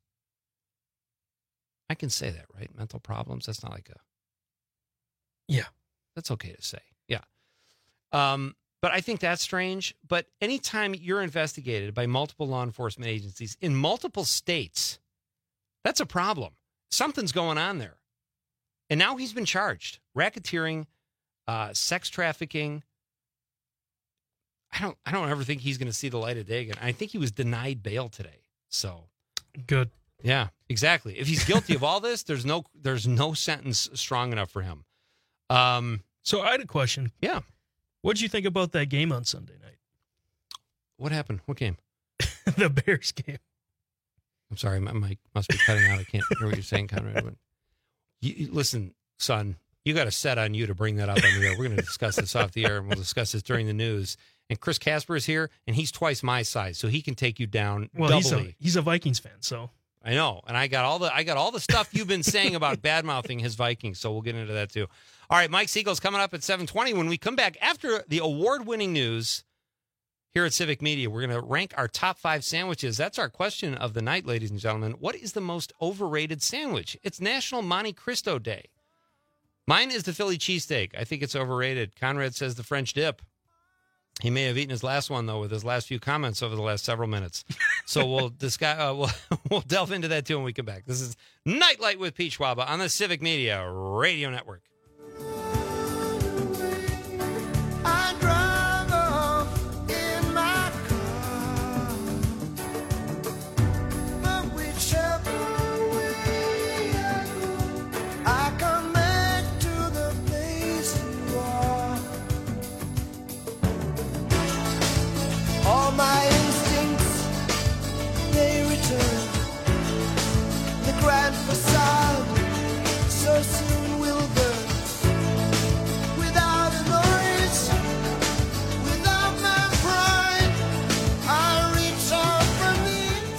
I can say that, right? Mental problems. That's not like a. Yeah. That's okay to say. Yeah. Um, but I think that's strange. But anytime you're investigated by multiple law enforcement agencies in multiple states, that's a problem. Something's going on there. And now he's been charged. Racketeering, uh, sex trafficking. I don't I don't ever think he's going to see the light of day again. I think he was denied bail today. So good. Yeah, exactly. If he's guilty of all this, there's no there's no sentence strong enough for him. Um, so I had a question. Yeah. What did you think about that game on Sunday night? What happened? What game? The Bears game. I'm sorry, my mic must be cutting out. I can't hear what you're saying, Conrad. But you, you- listen, son, you got a set on you to bring that up on the air. We're going to discuss this off the air, and we'll discuss this during the news. And Chris Casper is here, and he's twice my size, so he can take you down Well, doubly. he's a, he's a Vikings fan, so. I know, and I got all the I got all the stuff you've been saying about bad mouthing his Vikings, so we'll get into that too. All right, Mike Siegel's coming up at seven twenty. When we come back after the award-winning news here at Civic Media, we're going to rank our top five sandwiches. That's our question of the night, ladies and gentlemen. What is the most overrated sandwich? It's National Monte Cristo Day. Mine is the Philly cheesesteak. I think it's overrated. Conrad says the French dip. He may have eaten his last one, though, with his last few comments over the last several minutes. So we'll discuss, uh, we'll, we'll delve into that, too, when we come back. This is Nightlight with Pete Schwaba on the Civic Media Radio Network. I drive off in my car, but whichever way I go, I come back to the place you are. All my instincts, they return. The grand facade so soon will burn. Without a noise, without my pride, I reach out from the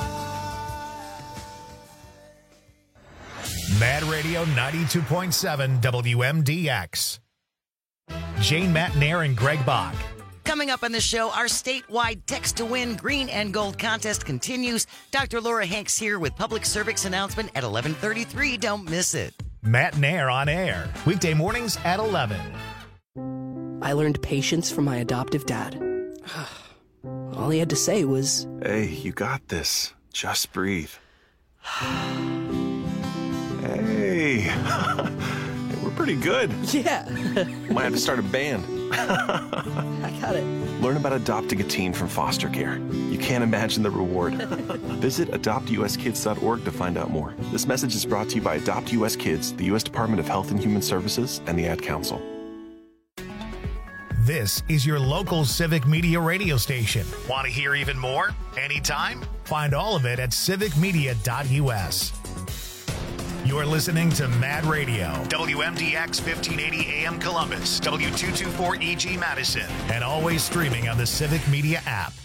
inside. Mad Radio ninety-two point seven W M D X. Jane Matnair and Greg Bach. Coming up on the show, our statewide Text to Win Green and Gold contest continues. Doctor Laura Hanks here with public service announcement at eleven thirty-three. Don't miss it. Matt Nair on air. Weekday mornings at eleven. I learned patience from my adoptive dad. All he had to say was, "Hey, you got this. Just breathe." Hey, we're pretty good. Yeah. Might have to start a band. I got it. Learn about adopting a teen from foster care. You can't imagine the reward. Visit adopt u s kids dot org to find out more. This message is brought to you by Adopt U S Kids, the U S Department of Health and Human Services, and the Ad Council. This is your local Civic Media radio station. Want to hear even more? Anytime? Find all of it at civic media dot u s. You're listening to Mad Radio, W M D X fifteen eighty A M Columbus, W two twenty-four E G Madison, and always streaming on the Civic Media app.